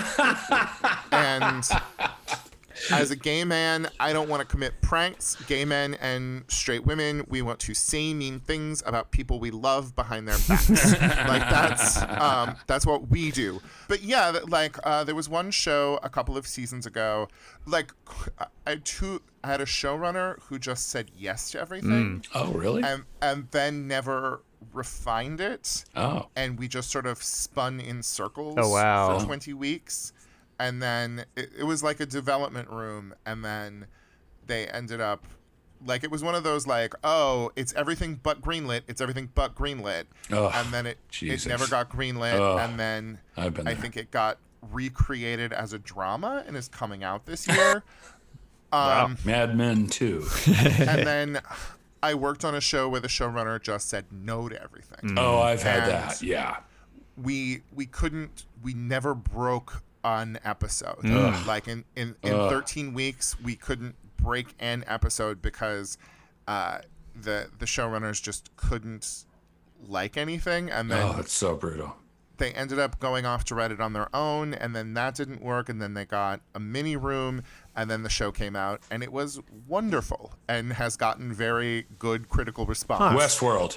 And as a gay man, I don't want to commit pranks. Gay men and straight women, we want to say mean things about people we love behind their backs. Like that's um, that's what we do. But yeah, th- like uh, there was one show a couple of seasons ago. Like I had two, I had a showrunner who just said yes to everything, Oh, really? and and then never refined it. Oh. And we just sort of spun in circles Oh, wow. for twenty weeks. And then it, it was like a development room. And then they ended up, like, it was one of those, like, oh, it's everything but greenlit. It's everything but greenlit. Ugh, and then it, Jesus. it never got greenlit. Ugh, and then I've been I there. think it got recreated as a drama and is coming out this year. Um, Mad Men too. and then I worked on a show where the showrunner just said no to everything. Oh, I've had And that. Yeah. we we couldn't we never broke an episode. Like in in, in Ugh. thirteen weeks we couldn't break an episode because uh, the the showrunners just couldn't like anything, and then Oh, it's so brutal. they ended up going off to write it on their own, and then that didn't work, and then they got a mini room, and then the show came out, and it was wonderful and has gotten very good critical response. Westworld.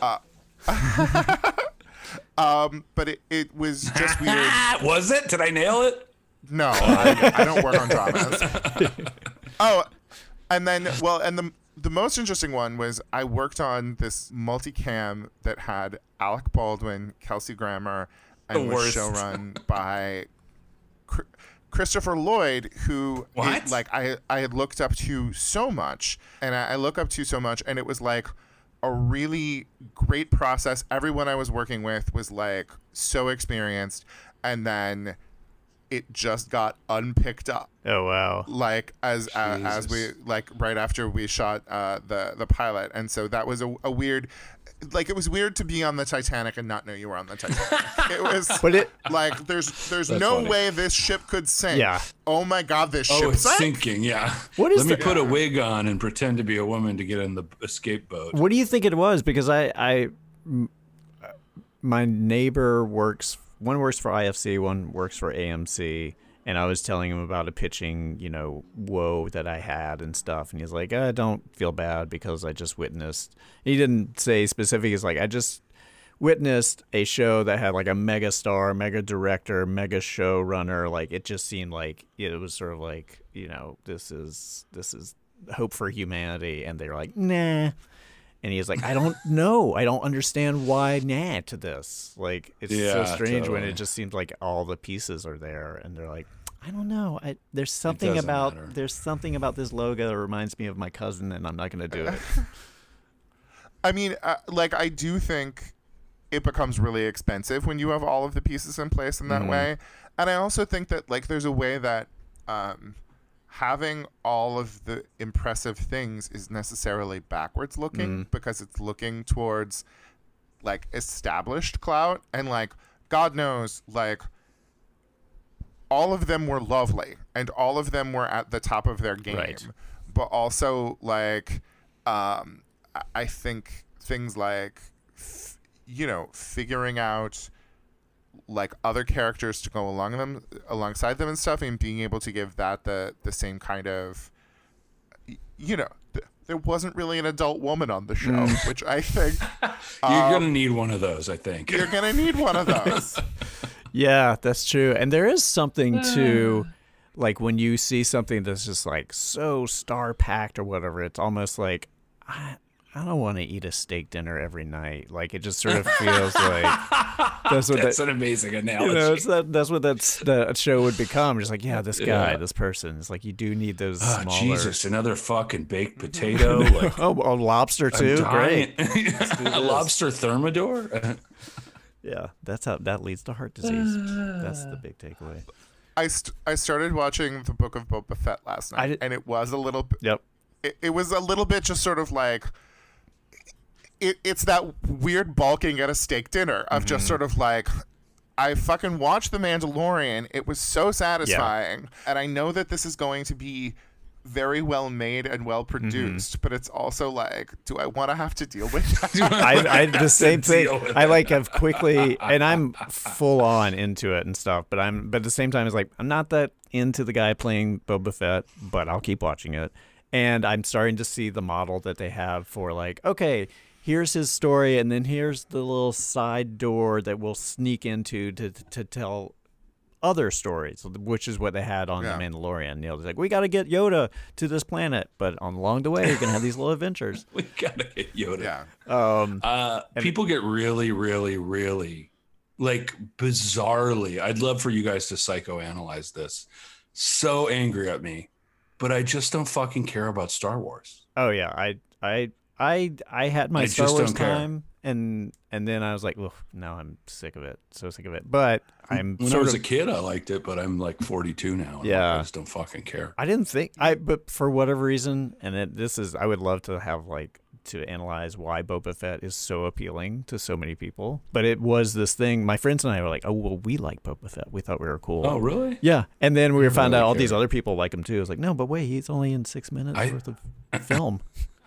Um, but it, it was just weird. Was it? Did I nail it? No, I, I don't work on dramas. Oh, and then, well, and the the most interesting one was I worked on this multicam that had Alec Baldwin, Kelsey Grammer, and The was worst. showrun by Chr- Christopher Lloyd, who it- What? like I I had looked up to so much, and I, I look up to so much, and it was like a really great process. Everyone I was working with was like so experienced, and then it just got unpicked up Oh wow. like as uh, as we Jesus. like right after we shot uh, the the pilot, and so that was a, a weird, like it was weird to be on the Titanic and not know you were on the Titanic. It was, But it- like there's there's That's no funny. way this ship could sink. Yeah. Oh my God, this Oh, ship it's sank. sinking. Yeah. What is Let me the- put a wig on and pretend to be a woman to get in the escape boat. What do you think it was? Because I, I, m- my neighbor works. One works for I F C, one works for A M C, And I was telling him about a pitching, you know, woe that I had and stuff. And he's like, I don't feel bad because I just witnessed. He didn't say specific. He's like, I just witnessed a show that had like a mega star, mega director, mega showrunner. Like it just seemed like it was sort of like, you know, this is this is hope for humanity. And they're like, nah. And he's like, I don't know. I don't understand why nah to this. Like, it's Yeah, so strange when totally. it just seems like all the pieces are there. And they're like, I don't know. I, there's something doesn't about matter. there's something about this logo that reminds me of my cousin, and I'm not going to do it. I mean, uh, like, I do think it becomes really expensive when you have all of the pieces in place in that Mhm. way. And I also think that, like, there's a way that um, having all of the impressive things is necessarily backwards looking because it's looking towards, like, established clout. And, like, God knows, like, all of them were lovely and all of them were at the top of their game. Right. But also, like, um, I- I think things like, f- you know, figuring out like other characters to go along them alongside them and stuff, and being able to give that the the same kind of, y- you know, th- there wasn't really an adult woman on the show, which I think You're um, gonna need one of those, I think. you're gonna need one of those. Yeah, that's true. And there is something to, like, when you see something that's just like so star packed or whatever, it's almost like, I, I don't want to eat a steak dinner every night. Like, it just sort of feels like that's what That's that, an amazing analogy. you know, it's that, that's what that's, that show would become. Just like, yeah, this guy, Yeah. this person. It's like you do need those Oh, smaller. Jesus, another fucking baked potato. Like, Oh, a lobster I'm too. dying. Great. A lobster thermidor. Yeah, that's how that leads to heart disease. That's the big takeaway. I st- I started watching the Book of Boba Fett last I night, did- and it was a little bit. Yep. It, it was a little bit just sort of like. It, it's that weird balking at a steak dinner of just sort of like, I fucking watched The Mandalorian. It was so satisfying. And I know that this is going to be very well made and well produced, but it's also like, do I want to have to deal with that? I, I the same thing. deal with I like have quickly, and I'm full on into it and stuff. But I'm, but at the same time, it's like I'm not that into the guy playing Boba Fett, but I'll keep watching it. And I'm starting to see the model that they have for like, okay, here's his story, and then here's the little side door that we'll sneak into to to tell other stories, which is what they had on Yeah. The Mandalorian. You know, it's like, we got to get Yoda to this planet, but on along the way, you're gonna have these little adventures. We gotta get Yoda. Yeah. Um, Uh, people get really, really, really, like, bizarrely. I'd love for you guys to psychoanalyze this. So angry at me, but I just don't fucking care about Star Wars. Oh yeah, I I I I had my I Star just Wars don't care. time, and and then I was like, well, now I'm sick of it, so sick of it. But I'm When I sort was of. a kid, I liked it, but I'm like forty-two now. and Yeah. I just don't fucking care. I didn't think I, but for whatever reason, and it, this is, I would love to have like to analyze why Boba Fett is so appealing to so many people. But it was this thing. My friends and I were like, oh well, we like Boba Fett. We thought we were cool. Oh, really? Yeah, and then we found really out all these care. other people like him too. I was like, no, but wait, he's only in six minutes I- worth of film.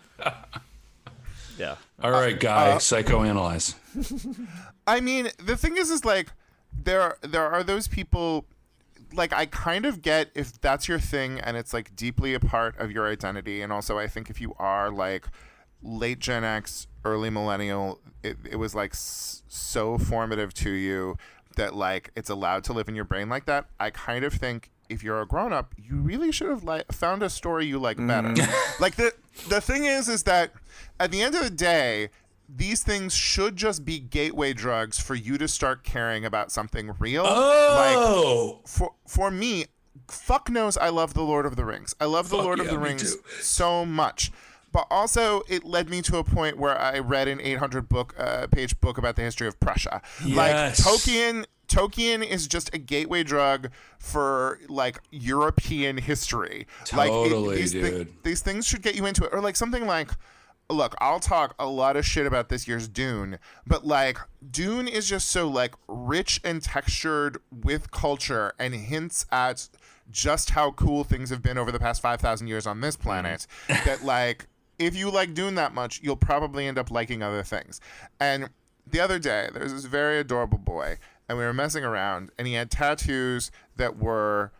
Yeah. All right, guy, uh, psychoanalyze. I mean, the thing is, is like, there there are those people, like, I kind of get if that's your thing and it's like deeply a part of your identity. And also, I think if you are like late Gen X, early millennial, it, it was like s- so formative to you that like it's allowed to live in your brain like that. I kind of think if you're a grown up, you really should have like found a story you like better. Like the the thing is, is that at the end of the day, these things should just be gateway drugs for you to start caring about something real. Like Oh, for for me, fuck knows I love the Lord of the Rings. I love the Fuck Lord of yeah, the me Rings too. so much. But also, it led me to a point where I read an eight hundred book uh, page book about the history of Prussia. Like Yes. Tolkien, Tolkien is just a gateway drug for like European history. like Totally, these, thi- dude. these things should get you into it, or like something like. Look, I'll talk a lot of shit about this year's Dune, but like Dune is just so like rich and textured with culture and hints at just how cool things have been over the past five thousand years on this planet that like if you like Dune that much, you'll probably end up liking other things. And the other day, there was this very adorable boy, and we were messing around, and he had tattoos that were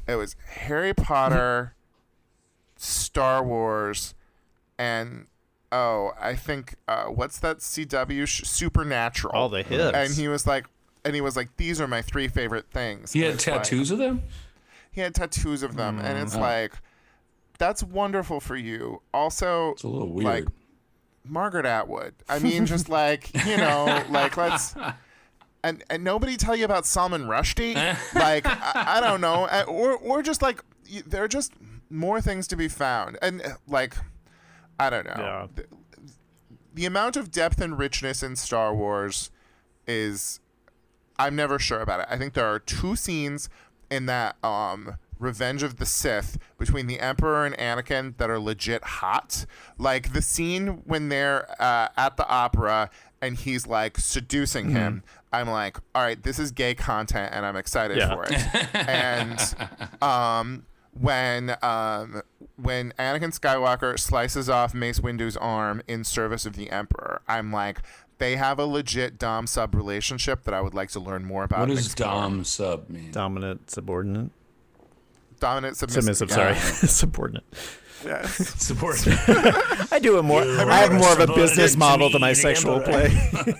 it was Harry Potter, Star Wars, and oh, I think uh, what's that C W sh- Supernatural? All the hits. And he was like, and he was like, these are my three favorite things. He And had it's like- tattoos of them. he had tattoos of them, and it's like, that's wonderful for you. Also, It's a little weird. like Margaret Atwood. I mean, just like you know, like let's. And, and nobody tell you about Salman Rushdie? Like, I, I don't know. Uh, Or, or just like, y- there are just more things to be found. And uh, like, I don't know. Yeah. The, the amount of depth and richness in Star Wars is, I'm never sure about it. I think there are two scenes in that um, Revenge of the Sith between the Emperor and Anakin that are legit hot. Like the scene when they're uh, at the opera and he's like seducing him. I'm like, all right, this is gay content, and I'm excited Yeah. for it. And um, when um, when Anakin Skywalker slices off Mace Windu's arm in service of the Emperor, I'm like, they have a legit dom sub relationship that I would like to learn more about. What and does explore. dom sub mean? Dominant, subordinate, Dominant, submissive. submissive. Yeah. Sorry, subordinate. Yes. Support. I do a more. I have more of a business model to my sexual play.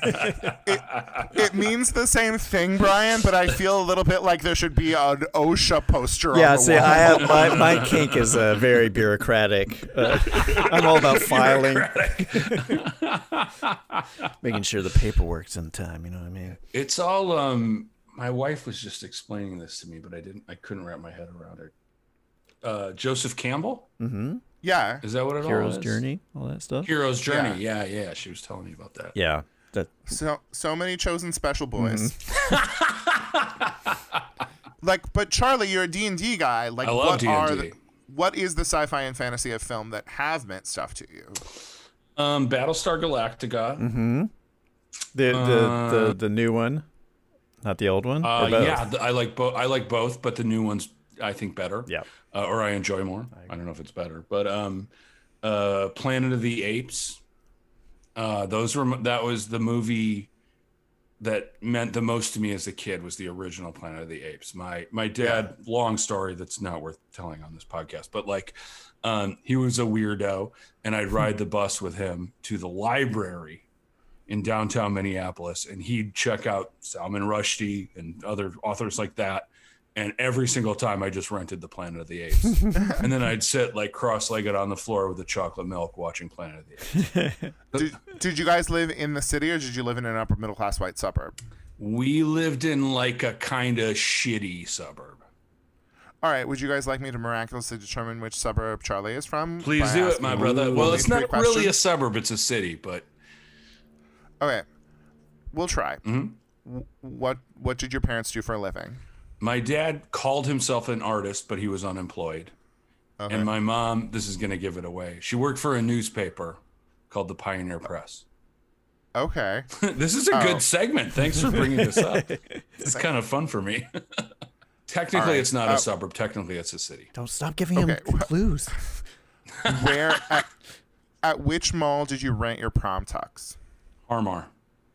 It means the same thing, Brian, but I feel a little bit like there should be an OSHA poster Yeah, on the see, wall. I have my, my kink is uh, very bureaucratic. Uh, I'm all about filing, making sure the paperwork's in time. You know what I mean? It's all. Um, my wife was just explaining this to me, but I didn't. I couldn't wrap my head around it. Uh, Joseph Campbell. Mm-hmm. Yeah. Is that what it all Hero's is? Journey, all that stuff. Hero's Journey. Yeah. yeah, She was telling me about that. Yeah, that. So so many chosen special boys. Mm-hmm. Like, but Charlie, you're a D and D guy. Like, I love what D and are D. the, what is the sci-fi and fantasy of film that have meant stuff to you? Um, Battlestar Galactica. Mm-hmm. The the, Uh, the the new one, not the old one. Uh, or both? yeah, th- I like both. I like both, but the new ones I think better. Yeah. uh, or I enjoy more. I don't know if it's better, but um, uh, Planet of the Apes. Uh, those were that was the movie that meant the most to me as a kid. Was the original Planet of the Apes. My my dad. Long story that's not worth telling on this podcast, but like, um, he was a weirdo, and I'd ride the bus with him to the library in downtown Minneapolis, and he'd check out Salman Rushdie and other authors like that. And every single time I just rented the Planet of the Apes. And then I'd sit like cross-legged on the floor with the chocolate milk watching Planet of the Apes. Did, did you guys live in the city or did you live in an upper middle class white suburb? We lived in like a kind of shitty suburb. All right. Would you guys like me to miraculously determine which suburb Charlie is from? Please by do it, asking my you brother. only Well, it's three not really a questions? suburb, it's a city, but Okay. We'll try. Mhm. W- What What did your parents do for a living? my dad called himself an artist, but he was unemployed. Okay. And my mom, this is going to give it away. She worked for a newspaper called the Pioneer Press. Okay. This is a Oh. good segment. Thanks for bringing this up. It's kind of fun for me. Technically, All right. it's not Uh, a suburb. Technically, it's a city. Don't stop giving Okay, him well- clues. Where at, at which mall did you rent your prom tux? Harmar.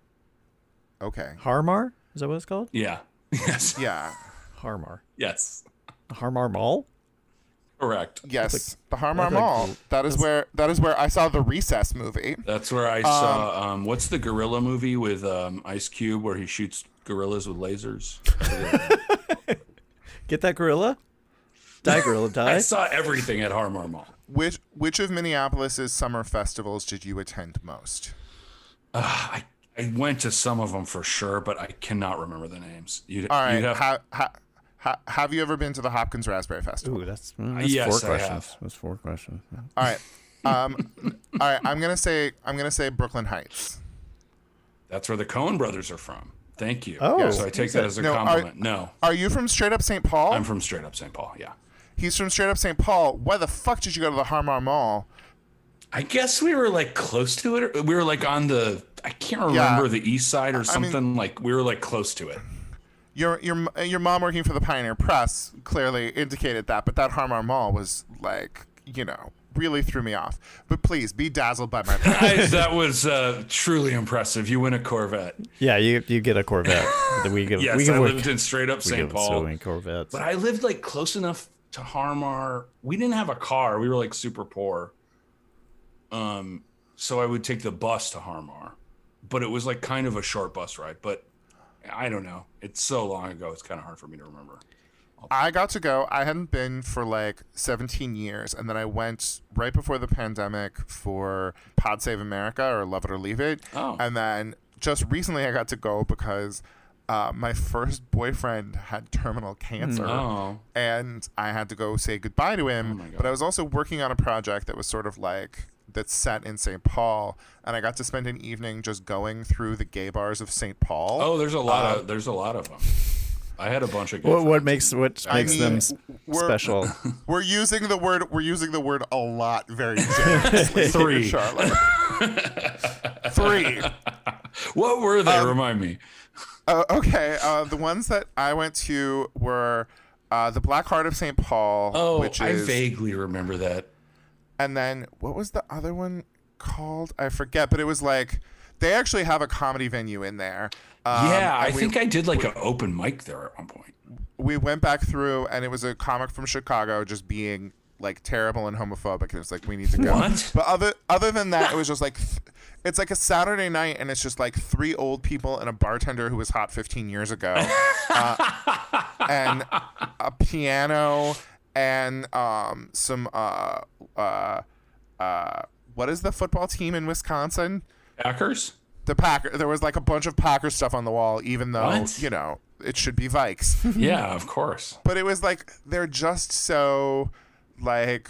Okay. Harmar? Is that what it's called? Yeah. Yes. Yeah. Harmar. Yes. Harmar Mall? Correct. Yes. The Harmar that's like Mall. gr- That is where that is where I saw the Recess movie. That's where I saw. Um, what's the gorilla movie with um, Ice Cube where he shoots gorillas with lasers? Get that gorilla? Die, gorilla, I die. saw everything at Harmar Mall. Which which of Minneapolis's summer festivals did you attend most? Uh, I I went to some of them for sure, but I cannot remember the names. You'd, All right. you'd have, ha, ha, ha, have you ever been to the Hopkins Raspberry Festival? Ooh, that's, mm, that's Yes, four I questions. have. That's four questions. All right. Um, all right. I'm gonna say I'm gonna say Brooklyn Heights. that's where the Coen brothers are from. Thank you. Oh, so I take that as a No, are- compliment. no, Are you from straight up Saint Paul? I'm from straight up Saint Paul. Yeah. He's from straight up Saint Paul. Why the fuck did you go to the Harmar Mall? I guess we were like close to it. We were like on the, I can't remember the east side or mean- something. Like we were like close to it. Your your your mom working for the Pioneer Press clearly indicated that, but that Harmar Mall was like, you know, really threw me off. But please be dazzled by my Guys, that was uh, truly impressive. You win a Corvette. Yeah, you you get a Corvette. We give, Yes, we give, I lived in straight up we Saint give Paul. so many Corvettes. But I lived like close enough to Harmar. We didn't have a car. We were like super poor. Um, so I would take the bus to Harmar, but it was like kind of a short bus ride. But I don't know. It's so long ago. It's kind of hard for me to remember. I got to go. I hadn't been for like seventeen years, and then I went right before the pandemic for Pod Save America or Love It or Leave It. Oh. And then just recently I got to go because uh, my first boyfriend had terminal cancer, Oh. and I had to go say goodbye to Oh him. my God. But I was also working on a project that was sort of like that's set in Saint Paul, and I got to spend an evening just going through the gay bars of Saint Paul. Oh, there's a lot Uh, of there's a lot of them. I had a bunch of. Gay what, what friends. makes what I makes mean, them s- we're- special? We're using the word. We're using the word a lot, very generously. Three. Charlotte. Three. What were they? Um, Remind me. Uh, okay. Uh, the ones that I went to were uh, the Black Heart of Saint Paul, Oh, which I is, vaguely remember that. and then what was the other one called? I forget, but it was like they actually have a comedy venue in there. Um, yeah, I and we- think I did like an open mic there at one point. we went back through, and it was a comic from Chicago just being like terrible and homophobic, and it's like we need to go. What? But other other than that, it was just like th- it's like a Saturday night, and it's just like three old people and a bartender who was hot fifteen years ago, uh, and a piano and um some uh uh uh what is the football team in Wisconsin? Packers? The Packer. There was like a bunch of Packer stuff on the wall, even though What? you know it should be Vikes. Yeah, of course. But it was like they're just so like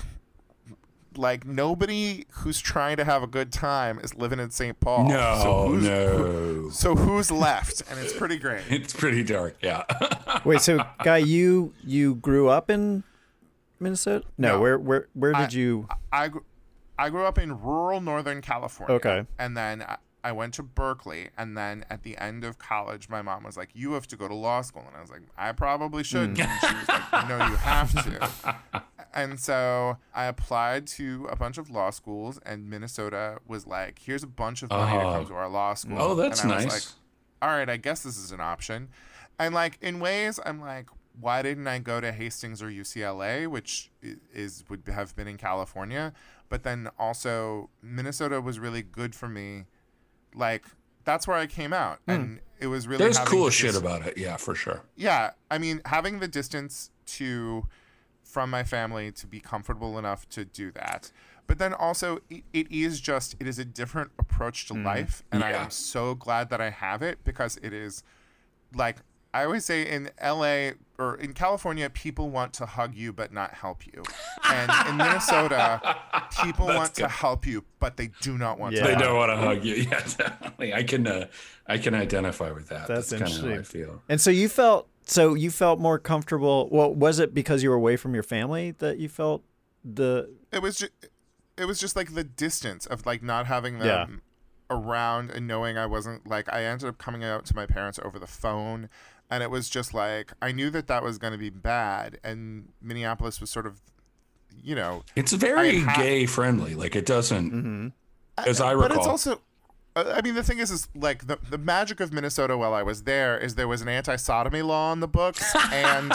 like nobody who's trying to have a good time is living in Saint Paul. No, so who's, no. So who's left? And it's pretty great. It's pretty dark. Yeah. Wait, so Guy, you you grew up in Minnesota? No, No. where where where did I- you? I gr- I grew up in rural Northern California. Okay. And then I, I went to Berkeley, and then at the end of college, my mom was like, "You have to go to law school," and I was like, "I probably should." Hmm. And she was like, "No, you have to." And so I applied to a bunch of law schools, and Minnesota was like, "Here's a bunch of money to Oh. come to our law school." Oh, that's and I was nice. like, all right, I guess this is an option. And like in ways, I'm like, why didn't I go to Hastings or U C L A, which i- is would have been in California? But then also Minnesota was really good for me. Like that's where I came out, and it was really There's having cool the shit dis- about it. Yeah, for sure. Yeah, I mean, having the distance to from my family to be comfortable enough to do that. But then also, it, it is just it is a different approach to life, and I Yeah. am so glad that I have it because it is like I always say in L A or in California, people want to hug you but not help you, and in Minnesota, people want to help you but they do not want Yeah. to. They hug don't you. want to hug you. Yeah, definitely. I can, uh, I can identify with that. That's That's, kind of how I interesting. feel. And so you felt so you felt more comfortable. Well, was it because you were away from your family that you felt the? It was just, it was just like the distance of like not having them Yeah. around and knowing I wasn't like I ended up coming out to my parents over the phone, and it was just like I knew that that was going to be bad, and Minneapolis was sort of, you know, It's very I ha- gay friendly. Like it doesn't, Mm-hmm. as I but recall. it's also. uh, I mean, the thing is, is like the the magic of Minnesota. While I was there, is there was an anti-sodomy law on the books, and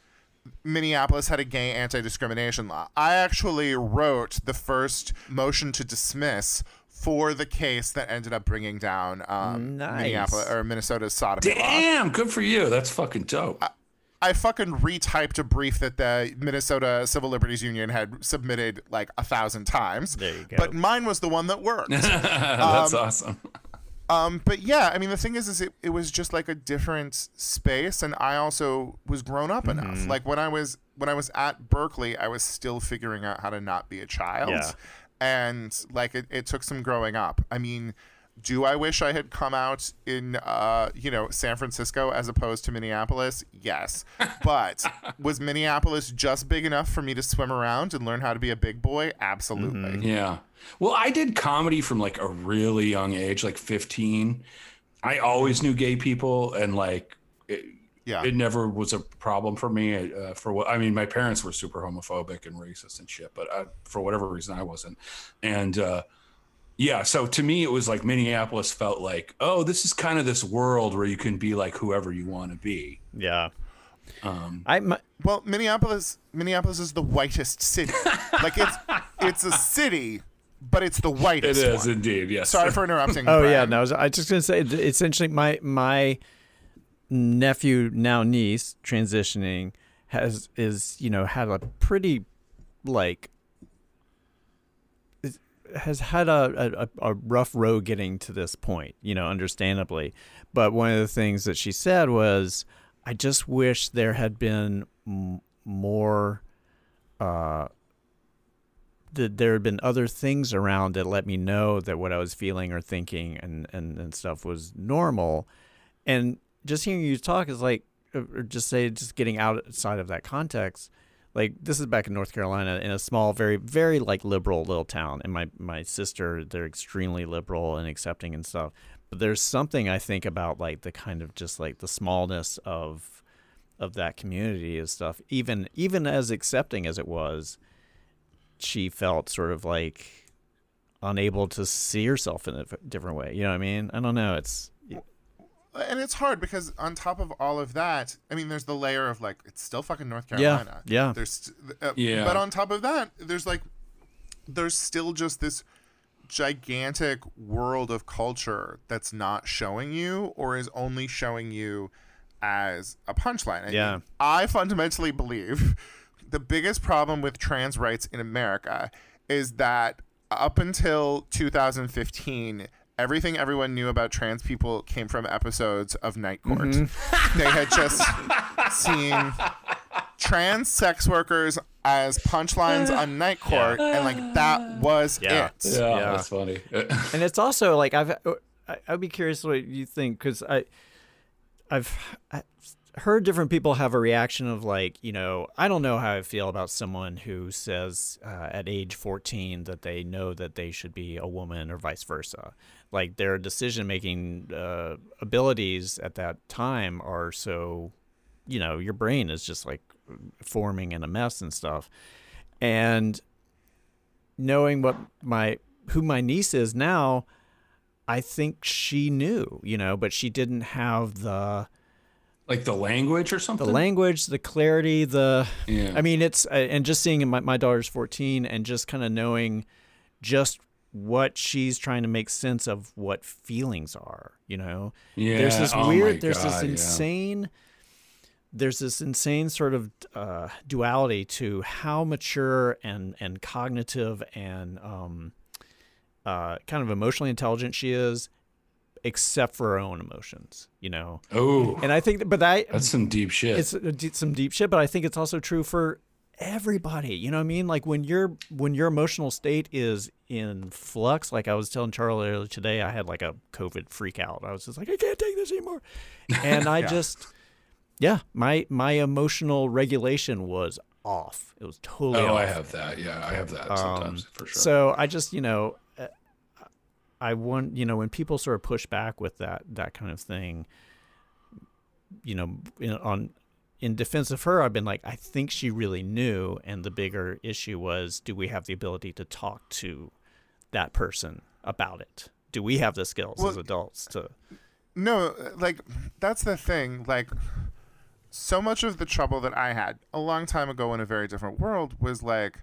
Minneapolis had a gay anti-discrimination law. I actually wrote the first motion to dismiss for the case that ended up bringing down um, Nice. Minneapolis or Minnesota's sodomy law. Damn, good for you. That's fucking dope. I fucking retyped a brief that the Minnesota Civil Liberties Union had submitted like a thousand times. There you go. But mine was the one that worked. That's awesome. Um, but yeah, I mean, the thing is, is it, it was just like a different space, and I also was grown up Mm-hmm. enough. Like when I was when I was at Berkeley, I was still figuring out how to not be a child, Yeah. and like it, it took some growing up. I mean, do I wish I had come out in uh, you know, San Francisco as opposed to Minneapolis? Yes, but was Minneapolis just big enough for me to swim around and learn how to be a big boy? Absolutely. Mm-hmm. Yeah. Well, I did comedy from like a really young age, like fifteen. I always knew gay people, and like, it, Yeah. It never was a problem for me. Uh, for what I mean, my parents were super homophobic and racist and shit, but I, for whatever reason, I wasn't. And uh, yeah, so to me, it was like Minneapolis felt like, oh, this is kind of this world where you can be like whoever you want to be. Yeah. Um, I my, Well, Minneapolis, Minneapolis is the whitest city. Like it's, it's a city, but it's the it whitest. is one. indeed. Yes. Sorry for interrupting. oh Brian. yeah, no, I was, I was just gonna say essentially my my nephew, now niece, transitioning has is you know had a pretty like is- has had a, a a rough road getting to this point, you know, understandably. But one of the things that she said was, I just wish there had been m- more uh that there had been other things around that let me know that what I was feeling or thinking and, and, and stuff was normal. And just hearing you talk is like, or just say, just getting outside of that context. Like, this is back in North Carolina in a small, very, very like liberal little town. And my, my sister, they're extremely liberal and accepting and stuff. But there's something I think about like the kind of just like the smallness of, of that community and stuff. Even, even as accepting as it was, she felt sort of like unable to see herself in a different way. You know what I mean? I don't know. It's And it's hard because on top of all of that, I mean, there's the layer of like, it's still fucking North Carolina. Yeah, yeah. There's, uh, Yeah. But on top of that, there's like, there's still just this gigantic world of culture that's not showing you or is only showing you as a punchline. I Yeah. mean, I fundamentally believe the biggest problem with trans rights in America is that up until two thousand fifteen, everything everyone knew about trans people came from episodes of Night Court. Mm-hmm. They had just seen trans sex workers as punchlines on Night Court, and like that was Yeah. it. yeah, Yeah. that's funny. and it's also like I've I, I'd be curious what you think, because I I've I, heard different people have a reaction of like, you know, I don't know how I feel about someone who says uh, at age fourteen that they know that they should be a woman or vice versa. Like their decision making uh, abilities at that time are so, you know, your brain is just like forming in a mess and stuff. And knowing what my who my niece is now, I think she knew, you know, but she didn't have the Like the language or the something. language, the clarity, the Yeah. I mean, it's uh, and just seeing my my daughter's fourteen and just kind of knowing just what she's trying to make sense of what feelings are, you know. Yeah. There's this oh my weird there's God, this yeah. insane there's this insane sort of uh, duality to how mature and and cognitive and um uh kind of emotionally intelligent she is, except for her own emotions, you know. Oh, And I think, that, but I that's some deep shit. it's a d- some deep shit, but I think it's also true for everybody. You know what I mean? Like when your when your emotional state is in flux, like I was telling Charlie earlier today, I had like a COVID freak out. I was just like, I can't take this anymore. And I just, yeah, my my emotional regulation was off. It was totally oh, off. I have that. Yeah, I have that sometimes Um, for sure. So I just, you know, uh, I want, you know, when people sort of push back with that that kind of thing, you know, in, on in defense of her, I've been like, I think she really knew, and the bigger issue was, do we have the ability to talk to that person about it? Do we have the skills Well, as adults to? No, like that's the thing. Like, so much of the trouble that I had a long time ago in a very different world was like,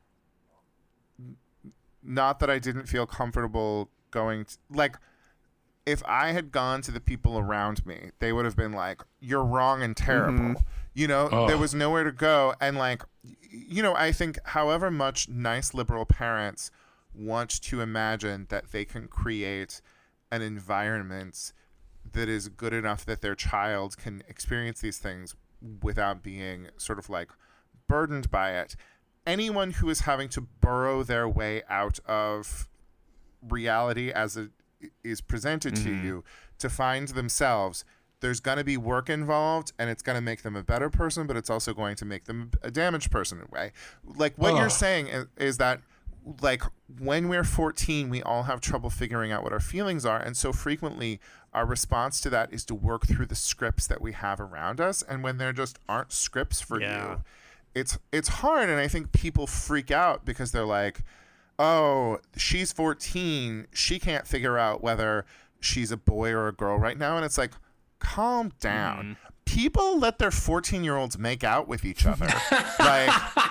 not that I didn't feel comfortable going to, like, if I had gone to the people around me, they would have been like, you're wrong and terrible. Mm-hmm. You know, Oh. there was nowhere to go. And like, y- you know, I think however much nice liberal parents want to imagine that they can create an environment that is good enough that their child can experience these things without being sort of like burdened by it. Anyone who is having to burrow their way out of reality as it is presented to you to find themselves, there's going to be work involved, and it's going to make them a better person, but it's also going to make them a damaged person in a way. Like what Oh. you're saying is, is that like when we're fourteen, we all have trouble figuring out what our feelings are. And so frequently our response to that is to work through the scripts that we have around us. And when there just aren't scripts for Yeah. you, it's it's hard. And I think people freak out because they're like, oh, she's fourteen. She can't figure out whether she's a boy or a girl right now. And it's like, calm down. Mm. People let their fourteen-year-olds make out with each other. Like,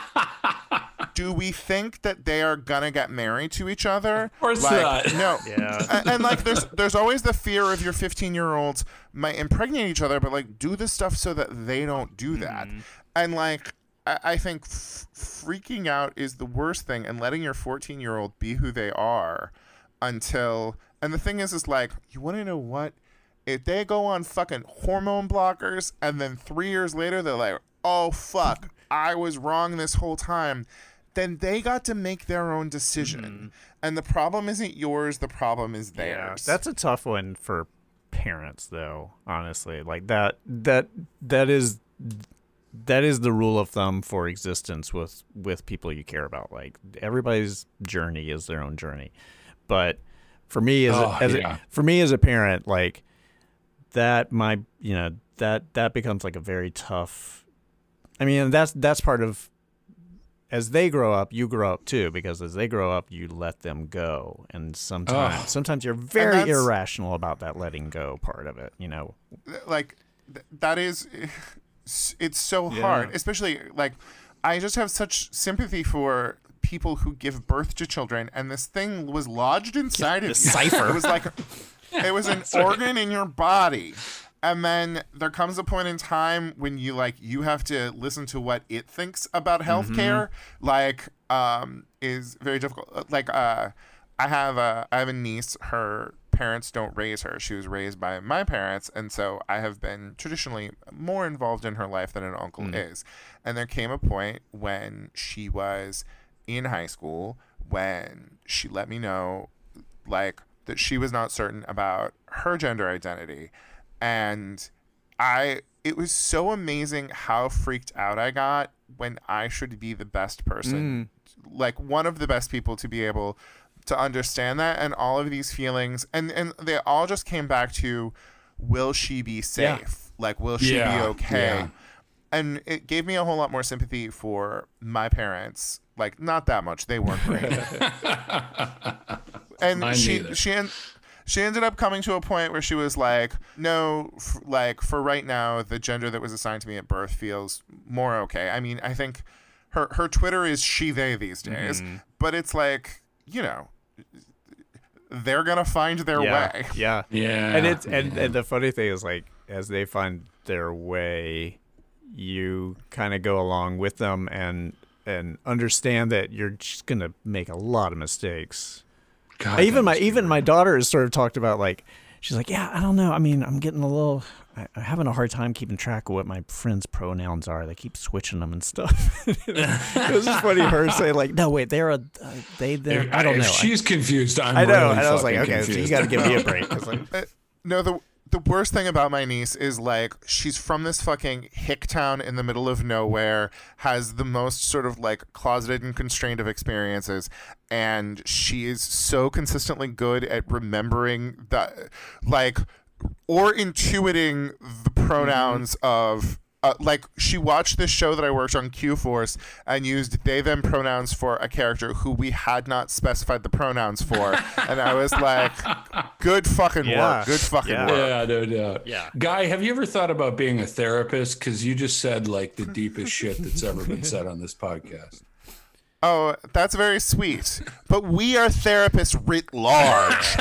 do we think that they are gonna get married to each other? Of course like, not. No. Yeah. And, and like, there's there's always the fear of your fifteen-year-olds might impregnate each other, but like, do the stuff so that they don't do that. Mm-hmm. And like, I, I think f- freaking out is the worst thing, and letting your fourteen-year-old be who they are until. And the thing is, is like, you want to know what? If they go on fucking hormone blockers and then three years later they're like, oh, fuck, I was wrong this whole time, then they got to make their own decision. Mm-hmm. And the problem isn't yours. The problem is Yeah, theirs. that's a tough one for parents, though. Honestly, like that, that, that is, that is the rule of thumb for existence with with people you care about. Like everybody's journey is their own journey, but for me as Oh, a, as yeah. a, for me as a parent, like that, my you know that that becomes like a very tough. I mean, that's that's part of. As they grow up, you grow up too, because as they grow up, you let them go. And sometimes Ugh. sometimes you're very that's- irrational about that letting go part of it, you know. like th- that is it's so Yeah. hard, especially like I just have such sympathy for people who give birth to children, and this thing was lodged inside the of you. cipher. It was like it was an organ in your body. And then there comes a point in time when you like you have to listen to what it thinks about healthcare. Like, um, is very difficult. Like, uh, I have a I have a niece. Her parents don't raise her. She was raised by my parents, and so I have been traditionally more involved in her life than an uncle is. And there came a point when she was in high school when she let me know, like, that she was not certain about her gender identity. And I, it was so amazing how freaked out I got when I should be the best person, like one of the best people to be able to understand that and all of these feelings. And, and they all just came back to, will she be safe? Yeah. Like, will she Yeah, be okay? yeah. And it gave me a whole lot more sympathy for my parents. Like, not that much. They weren't great. And Mine she, neither. she, en- she ended up coming to a point where she was like, no, f- like for right now, the gender that was assigned to me at birth feels more okay. I mean, I think her, her Twitter is she, they these days, but it's like, you know, they're going to find their yeah, way. yeah, Yeah. and it's and, and the funny thing is, like, as they find their way, you kind of go along with them and and understand that you're just gonna make a lot of mistakes. God, even that my must be even weird. my daughter has sort of talked about, like, she's like, yeah, I don't know. I mean, I'm getting a little, I, I'm having a hard time keeping track of what my friends' pronouns are. They keep switching them and stuff. It was just funny her say, like, no, wait, they're a, uh, they, they're, If, I don't if know. she's confused, I'm I know, really and I was like, fucking okay, so you confused. got to give me a break. 'cause, like, Uh, no, the the worst thing about my niece is, like, she's from this fucking hick town in the middle of nowhere, has the most sort of like closeted and constrained of experiences, and she is so consistently good at remembering that, like, or intuiting the pronouns of. Uh, like, she watched this show that I worked on, Q Force, and used they them pronouns for a character who we had not specified the pronouns for, and I was like, good fucking Yeah. work, good fucking Yeah. work. Yeah, no doubt. Yeah. Guy, have you ever thought about being a therapist? Because you just said like the deepest shit that's ever been said on this podcast. Oh, that's very sweet. But we are therapists writ large.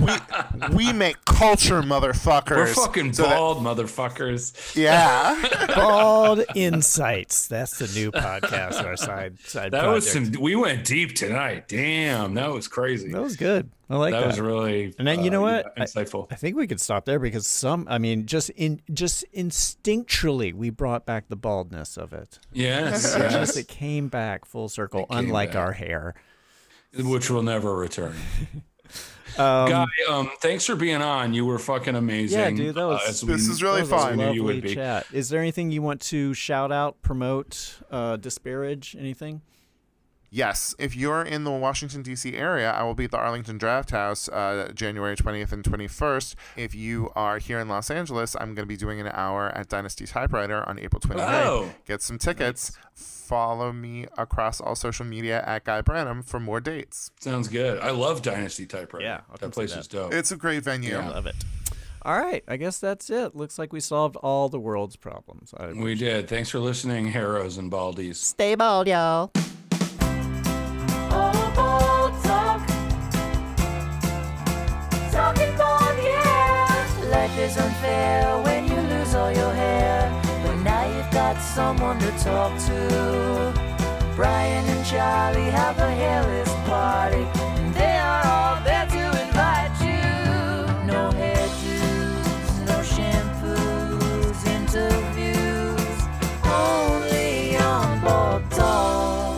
we we make culture, motherfuckers. We're fucking So that- bald motherfuckers. yeah. Bald Insights. That's the new podcast, our side side That project. was some. We went deep tonight. Damn, that was crazy. That was good. I like that that. was really. And then, you know uh, what? I- Insightful. I think we could stop there because some, I mean, just in just instinctually, we brought back the baldness of it. yes, It yes. just it came back full circle, came unlike back. our hair. Which will never return. Um, Guy, um, thanks for being on. You were fucking amazing. Yeah, dude, that was- uh, as we- This is really that was a fun. knew you would lovely be. chat. Is there anything you want to shout out, promote, uh, disparage, anything? Yes, if you're in the Washington, D C area, I will be at the Arlington Draft House uh, January twentieth and twenty-first. If you are here in Los Angeles, I'm going to be doing an hour at Dynasty Typewriter on April twenty-ninth. Oh. Get some tickets. Follow me across all social media at Guy Branum for more dates. Sounds good. I love Dynasty Typewriter. Yeah, I'll come that see place that. is dope. It's a great venue. Yeah. Love it. All right, I guess that's it. Looks like we solved all the world's problems. I We did. Thanks for listening, Harrows and Baldies. Stay bold, y'all. Oh, ball talk. Talking ball, yeah. Life is unfair when you lose all your hair. But now you've got someone to talk to. Brian and Charlie have a hairless party. And they are all there to invite you. No hairdos, no shampoos, interviews. Only on Ball Talk.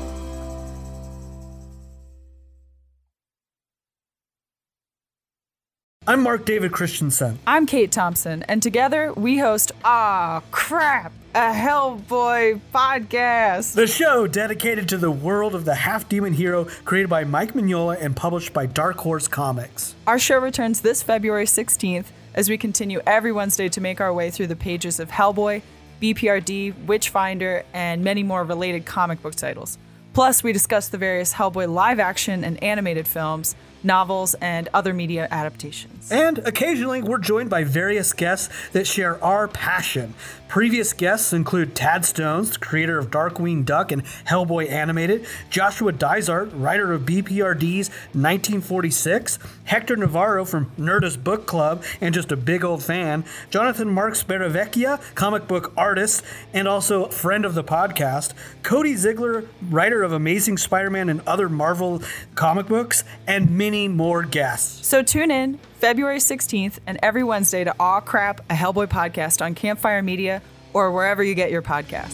I'm Mark David Christensen. I'm Kate Thompson, and together we host Ah Crap, a Hellboy podcast. The show dedicated to the world of the half-demon hero created by Mike Mignola and published by Dark Horse Comics. Our show returns this February sixteenth as we continue every Wednesday to make our way through the pages of Hellboy, B P R D, Witchfinder, and many more related comic book titles. Plus, we discuss the various Hellboy live-action and animated films, novels, and other media adaptations. And occasionally, we're joined by various guests that share our passion. Previous guests include Tad Stones, creator of Darkwing Duck and Hellboy Animated, Joshua Dysart, writer of B P R D's nineteen forty-six, Hector Navarro from Nerdist Book Club and just a big old fan, Jonathan Marks Beravecchia, comic book artist and also a friend of the podcast, Cody Ziegler, writer of Amazing Spider-Man and other Marvel comic books, and many more guests. So tune in February sixteenth and every Wednesday to Aw Crap, a Hellboy podcast on Campfire Media or wherever you get your podcasts.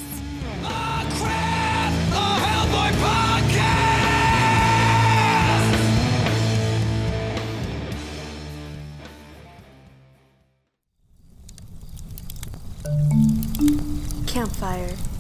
Campfire.